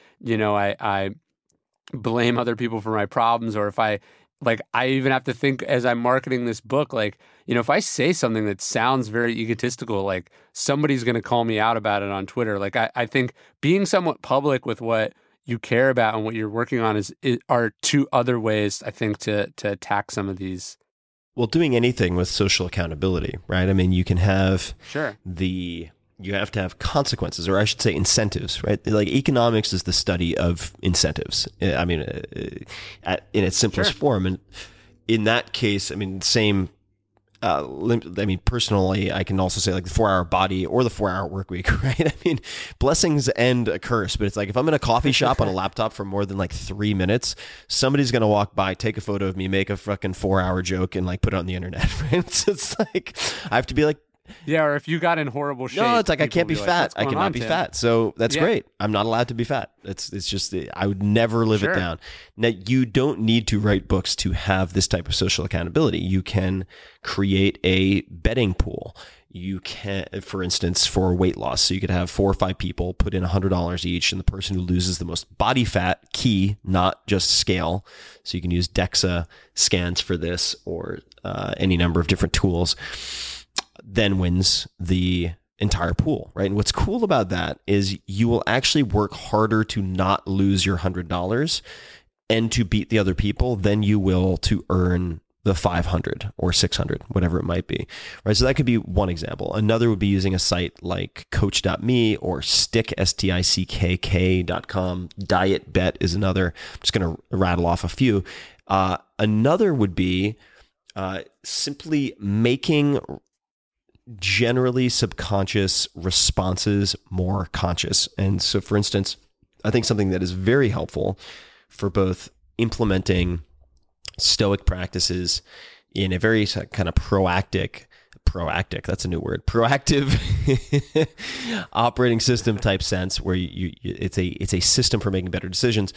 blame other people for my problems, or if I even have to think as I'm marketing this book, if I say something that sounds very egotistical, like somebody's going to call me out about it on Twitter. Like I think being somewhat public with what you care about and what you're working on are 2 other ways, I think, to attack some of these. Well, doing anything with social accountability, right? I mean, you can have sure you have to have consequences, or I should say incentives, right? Like economics is the study of incentives. I mean, in its simplest form. And in that case, I mean, same, personally, I can also say like the 4-hour body or the 4-hour work week, right? I mean, blessings and a curse, but it's like if I'm in a coffee shop on a laptop for more than like 3 minutes, somebody's going to walk by, take a photo of me, make a fucking 4-hour joke and like put it on the internet, right? So it's like, I have to be like, yeah, or if you got in horrible shape. No, it's like I can't be fat. I cannot be fat. So that's Yeah. great. I'm not allowed to be fat. It's just I would never live it down. Now, you don't need to write books to have this type of social accountability. You can create a betting pool. You can, for instance, for weight loss. So you could have 4 or 5 people put in $100 each, and the person who loses the most body fat, key, not just scale. So you can use DEXA scans for this, or any number of different tools, then wins the entire pool, right? And what's cool about that is you will actually work harder to not lose your $100 and to beat the other people than you will to earn the 500 or 600, whatever it might be, right? So that could be one example. Another would be using a site like Coach.me or Stick, STICKK.com. Diet Bet is another. I'm just going to rattle off a few. Another would be simply making generally subconscious responses more conscious. And so, for instance, I think something that is very helpful for both implementing Stoic practices in a very kind of proactive, that's a new word, proactive operating system type sense, where it's a system for making better decisions,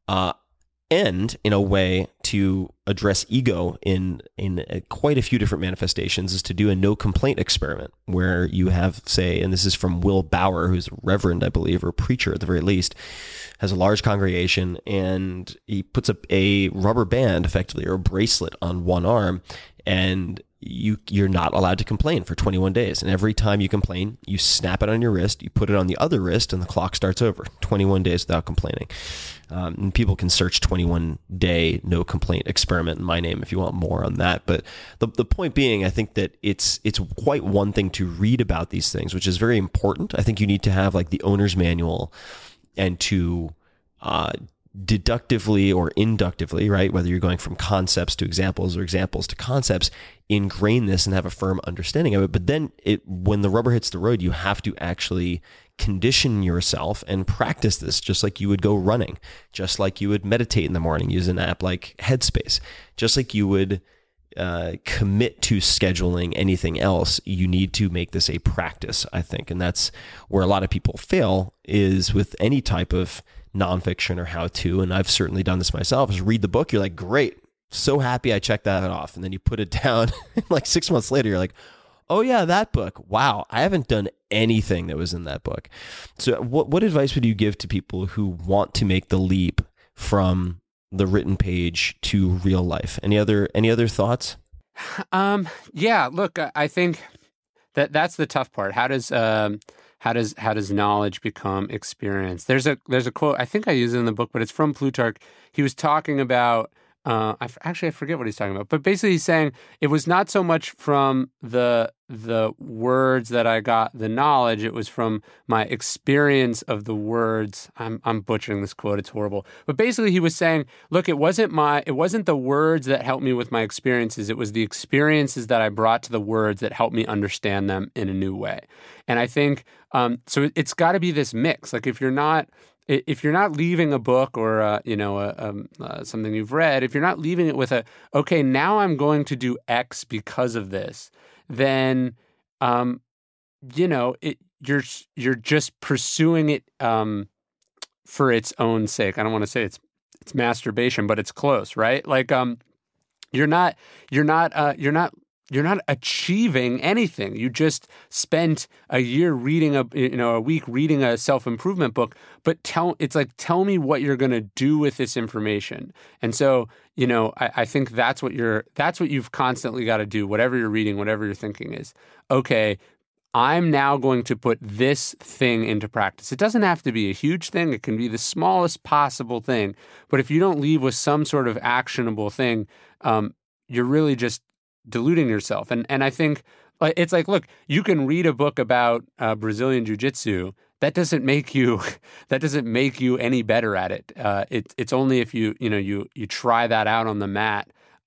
and in a way to address ego in quite a few different manifestations, is to do a no complaint experiment, where you have, say, and this is from Will Bauer, who's a reverend, I believe, or a preacher at the very least, has a large congregation, and he puts up a rubber band, effectively, or a bracelet on one arm, and you're not allowed to complain for 21 days. And every time you complain, you snap it on your wrist, you put it on the other wrist, and the clock starts over. 21 days without complaining. And people can search 21-day no complaint experiment in my name if you want more on that. But the point being, I think that it's quite one thing to read about these things, which is very important. I think you need to have like the owner's manual, and to deductively or inductively, right, whether you're going from concepts to examples or examples to concepts, ingrain this and have a firm understanding of it. But then when the rubber hits the road, you have to actually condition yourself and practice this, just like you would go running, just like you would meditate in the morning, use an app like Headspace, just like you would commit to scheduling anything else. You need to make this a practice, I think. And that's where a lot of people fail, is with any type of nonfiction or how-to, and I've certainly done this myself, is read the book, you're like, great, so happy I checked that off, and then you put it down, like 6 months later, you're like, oh yeah, that book, wow, I haven't done anything that was in that book. So what advice would you give to people who want to make the leap from the written page to real life? Any other thoughts? Yeah, look, I think that's the tough part. How does knowledge become experience? There's a quote, I think I use it in the book, but it's from Plutarch. He was talking about, I forget what he's talking about, but basically he's saying it was not so much from the words that I got the knowledge, it was from my experience of the words. I'm butchering this quote, it's horrible. But basically he was saying, look, it wasn't the words that helped me with my experiences, it was the experiences that I brought to the words that helped me understand them in a new way. And I think, so it's got to be this mix. Like if you're not leaving a book or something you've read, if you're not leaving it with okay, now I'm going to do X because of this, then you're just pursuing it for its own sake. I don't want to say it's masturbation, but it's close, right? Like you're not achieving anything. You just spent a year reading a week reading a self-improvement book, but tell me what you're going to do with this information. And so, I think that's what you've constantly got to do, whatever you're reading, whatever you're thinking is, okay, I'm now going to put this thing into practice. It doesn't have to be a huge thing. It can be the smallest possible thing. But if you don't leave with some sort of actionable thing, you're really just deluding yourself. And I think it's like, look, you can read a book about Brazilian Jiu-Jitsu. That doesn't make you any better at it. It's only if you try that out on the mat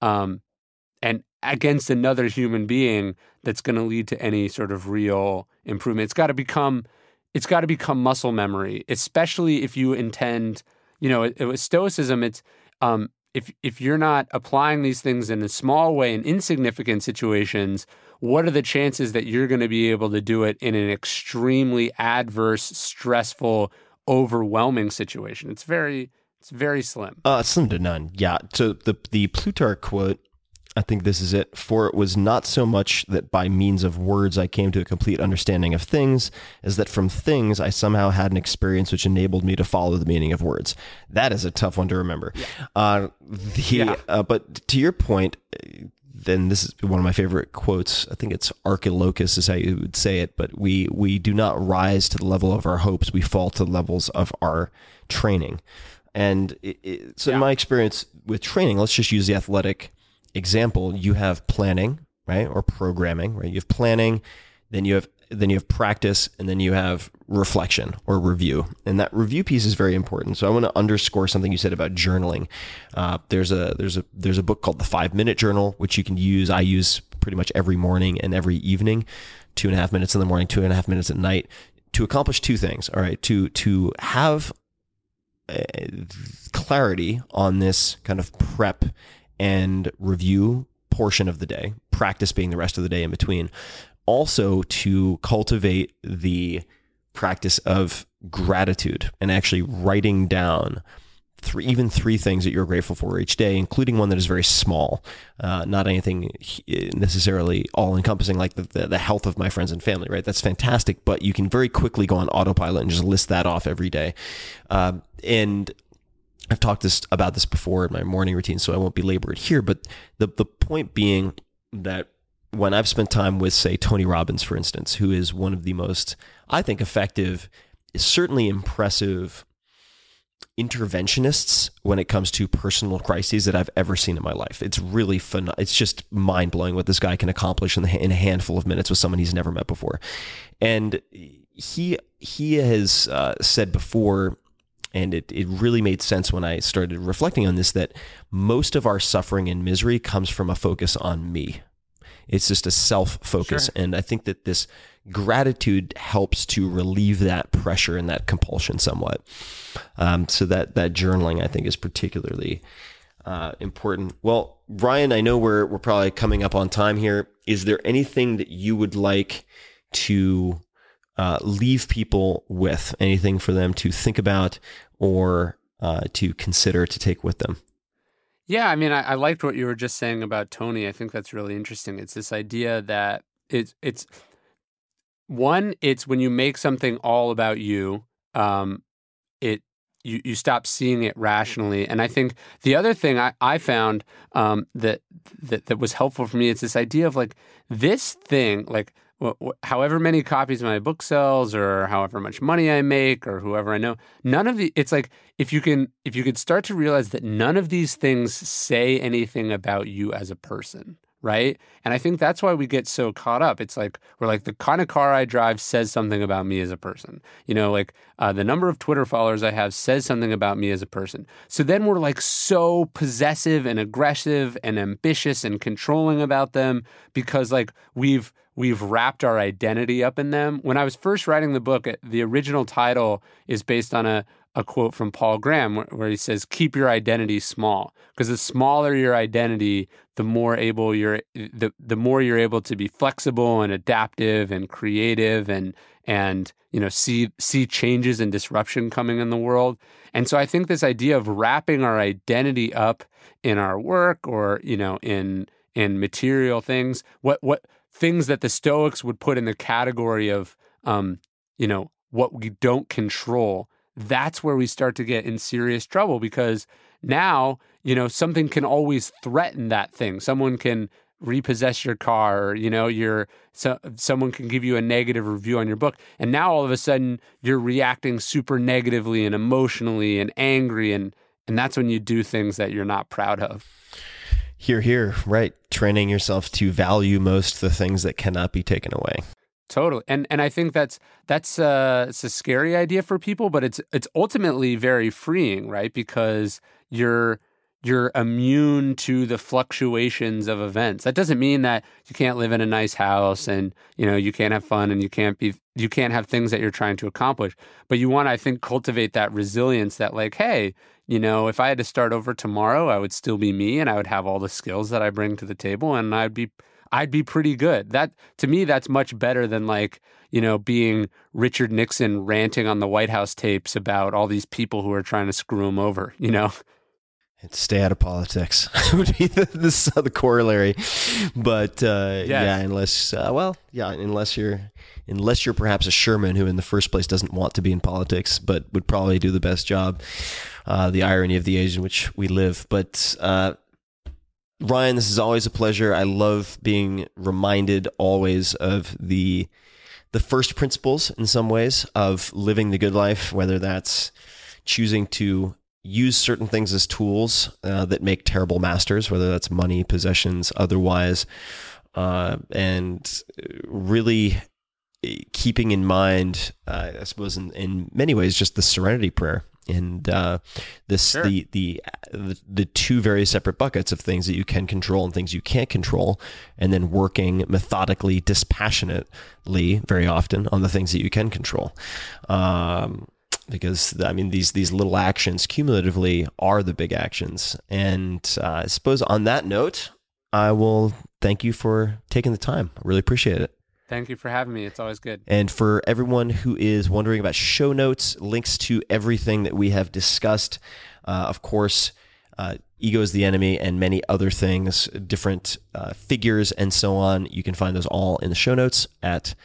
and against another human being that's going to lead to any sort of real improvement. It's got to become muscle memory, especially if you intend, with Stoicism, it's if you're not applying these things in a small way in insignificant situations, what are the chances that you're going to be able to do it in an extremely adverse, stressful, overwhelming situation? It's very slim. Slim to none. Yeah. So the Plutarch quote, I think this is it. For it was not so much that by means of words I came to a complete understanding of things, as that from things I somehow had an experience which enabled me to follow the meaning of words. That is a tough one to remember. Yeah. But to your point, then this is one of my favorite quotes. I think it's Archilochus is how you would say it, but we do not rise to the level of our hopes. We fall to the levels of our training. And in my experience with training, let's just use the athletic example. You have planning, right? Or programming, right? You have planning, then you have practice, and then you have reflection or review. And that review piece is very important. So I want to underscore something you said about journaling. There's a book called The 5-Minute Journal, which you can use. I use pretty much every morning and every evening 2.5 minutes in the morning, 2.5 minutes at night, to accomplish two things. All right, to have clarity on this kind of prep and review portion of the day, practice being the rest of the day in between. Also to cultivate the practice of gratitude and actually writing down even three things that you're grateful for each day, including one that is very small, not anything necessarily all-encompassing like the health of my friends and family, right? That's fantastic, but you can very quickly go on autopilot and just list that off every day. And I've talked about this before in my morning routine, so I won't belabor it here, but the point being that when I've spent time with, say, Tony Robbins, for instance, who is one of the most, I think, effective, certainly impressive interventionists when it comes to personal crises that I've ever seen in my life. It's really fun. It's just mind blowing what this guy can accomplish in a handful of minutes with someone he's never met before. And he has said before, and it really made sense when I started reflecting on this, that most of our suffering and misery comes from a focus on me. It's just a self-focus. Sure. And I think that this gratitude helps to relieve that pressure and that compulsion somewhat. So that journaling, I think, is particularly important. Well, Ryan, I know we're probably coming up on time here. Is there anything that you would like to leave people with? Anything for them to think about or to consider to take with them? Yeah, I mean, I liked what you were just saying about Tony. I think that's really interesting. It's this idea that it's when you make something all about you, you stop seeing it rationally. And I think the other thing I found that was helpful for me, it's this idea of like this thing, like however many copies my book sells or however much money I make or whoever I know, it's like if you could start to realize that none of these things say anything about you as a person, right? And I think that's why we get so caught up. It's like, we're like, the kind of car I drive says something about me as a person. You know, like the number of Twitter followers I have says something about me as a person. So then we're like so possessive and aggressive and ambitious and controlling about them because like we've wrapped our identity up in them. When I was first writing the book, the original title is based on a quote from Paul Graham where he says, keep your identity small. Because the smaller your identity, the more you're able to be flexible and adaptive and creative and you know, see changes and disruption coming in the world. And so I think this idea of wrapping our identity up in our work or, you know, in material things, what things that the Stoics would put in the category of, you know, what we don't control, that's where we start to get in serious trouble because now, you know, something can always threaten that thing. Someone can repossess your car, or, you know, someone can give you a negative review on your book. And now all of a sudden you're reacting super negatively and emotionally and angry. And that's when you do things that you're not proud of. Here, right. Training yourself to value most the things that cannot be taken away. Totally. And I think that's it's a scary idea for people, but it's ultimately very freeing, right? Because you're immune to the fluctuations of events. That doesn't mean that you can't live in a nice house and, you know, you can't have fun and you can't have things that you're trying to accomplish. But you want to, I think, cultivate that resilience that like, hey, you know, if I had to start over tomorrow, I would still be me and I would have all the skills that I bring to the table and I'd be pretty good. That, to me, that's much better than like, you know, being Richard Nixon ranting on the White House tapes about all these people who are trying to screw him over, you know? Stay out of politics would be the corollary. But unless you're perhaps a Sherman who in the first place doesn't want to be in politics, but would probably do the best job. The irony of the age in which we live. But Ryan, this is always a pleasure. I love being reminded always of the first principles in some ways of living the good life, whether that's choosing to use certain things as tools that make terrible masters, whether that's money, possessions, otherwise, and really keeping in mind, I suppose in many ways, just the serenity prayer And the two very separate buckets of things that you can control and things you can't control, and then working methodically, dispassionately, very often on the things that you can control. Because I mean, these little actions cumulatively are the big actions. And I suppose on that note, I will thank you for taking the time. I really appreciate it. Thank you for having me. It's always good. And for everyone who is wondering about show notes, links to everything that we have discussed, of course, Ego is the Enemy and many other things, different figures and so on. You can find those all in the show notes at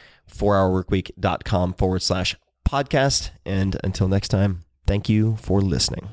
4hourworkweek.com/podcast. And until next time, thank you for listening.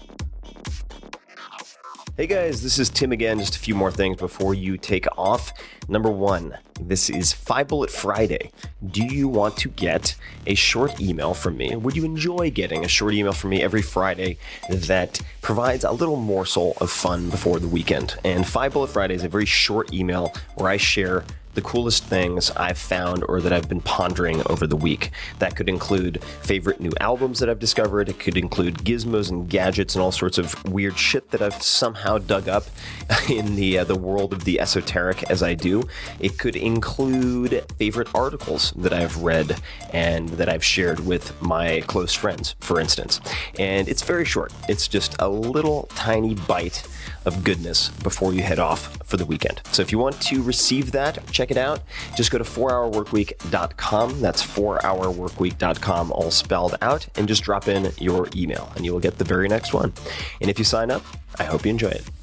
Hey guys, this is Tim again. Just a few more things before you take off. Number one, this is 5 Bullet Friday. Do you want to get a short email from me? Would you enjoy getting a short email from me every Friday that provides a little morsel of fun before the weekend? And 5 Bullet Friday is a very short email where I share the coolest things I've found or that I've been pondering over the week. That could include favorite new albums that I've discovered. It could include gizmos and gadgets and all sorts of weird shit that I've somehow dug up in the world of the esoteric as I do. It could include favorite articles that I've read and that I've shared with my close friends, for instance. And it's very short. It's just a little tiny bite of goodness before you head off for the weekend. So if you want to receive that, check it out. Just go to 4hourworkweek.com. That's 4hourworkweek.com, all spelled out, and just drop in your email and you will get the very next one. And if you sign up, I hope you enjoy it.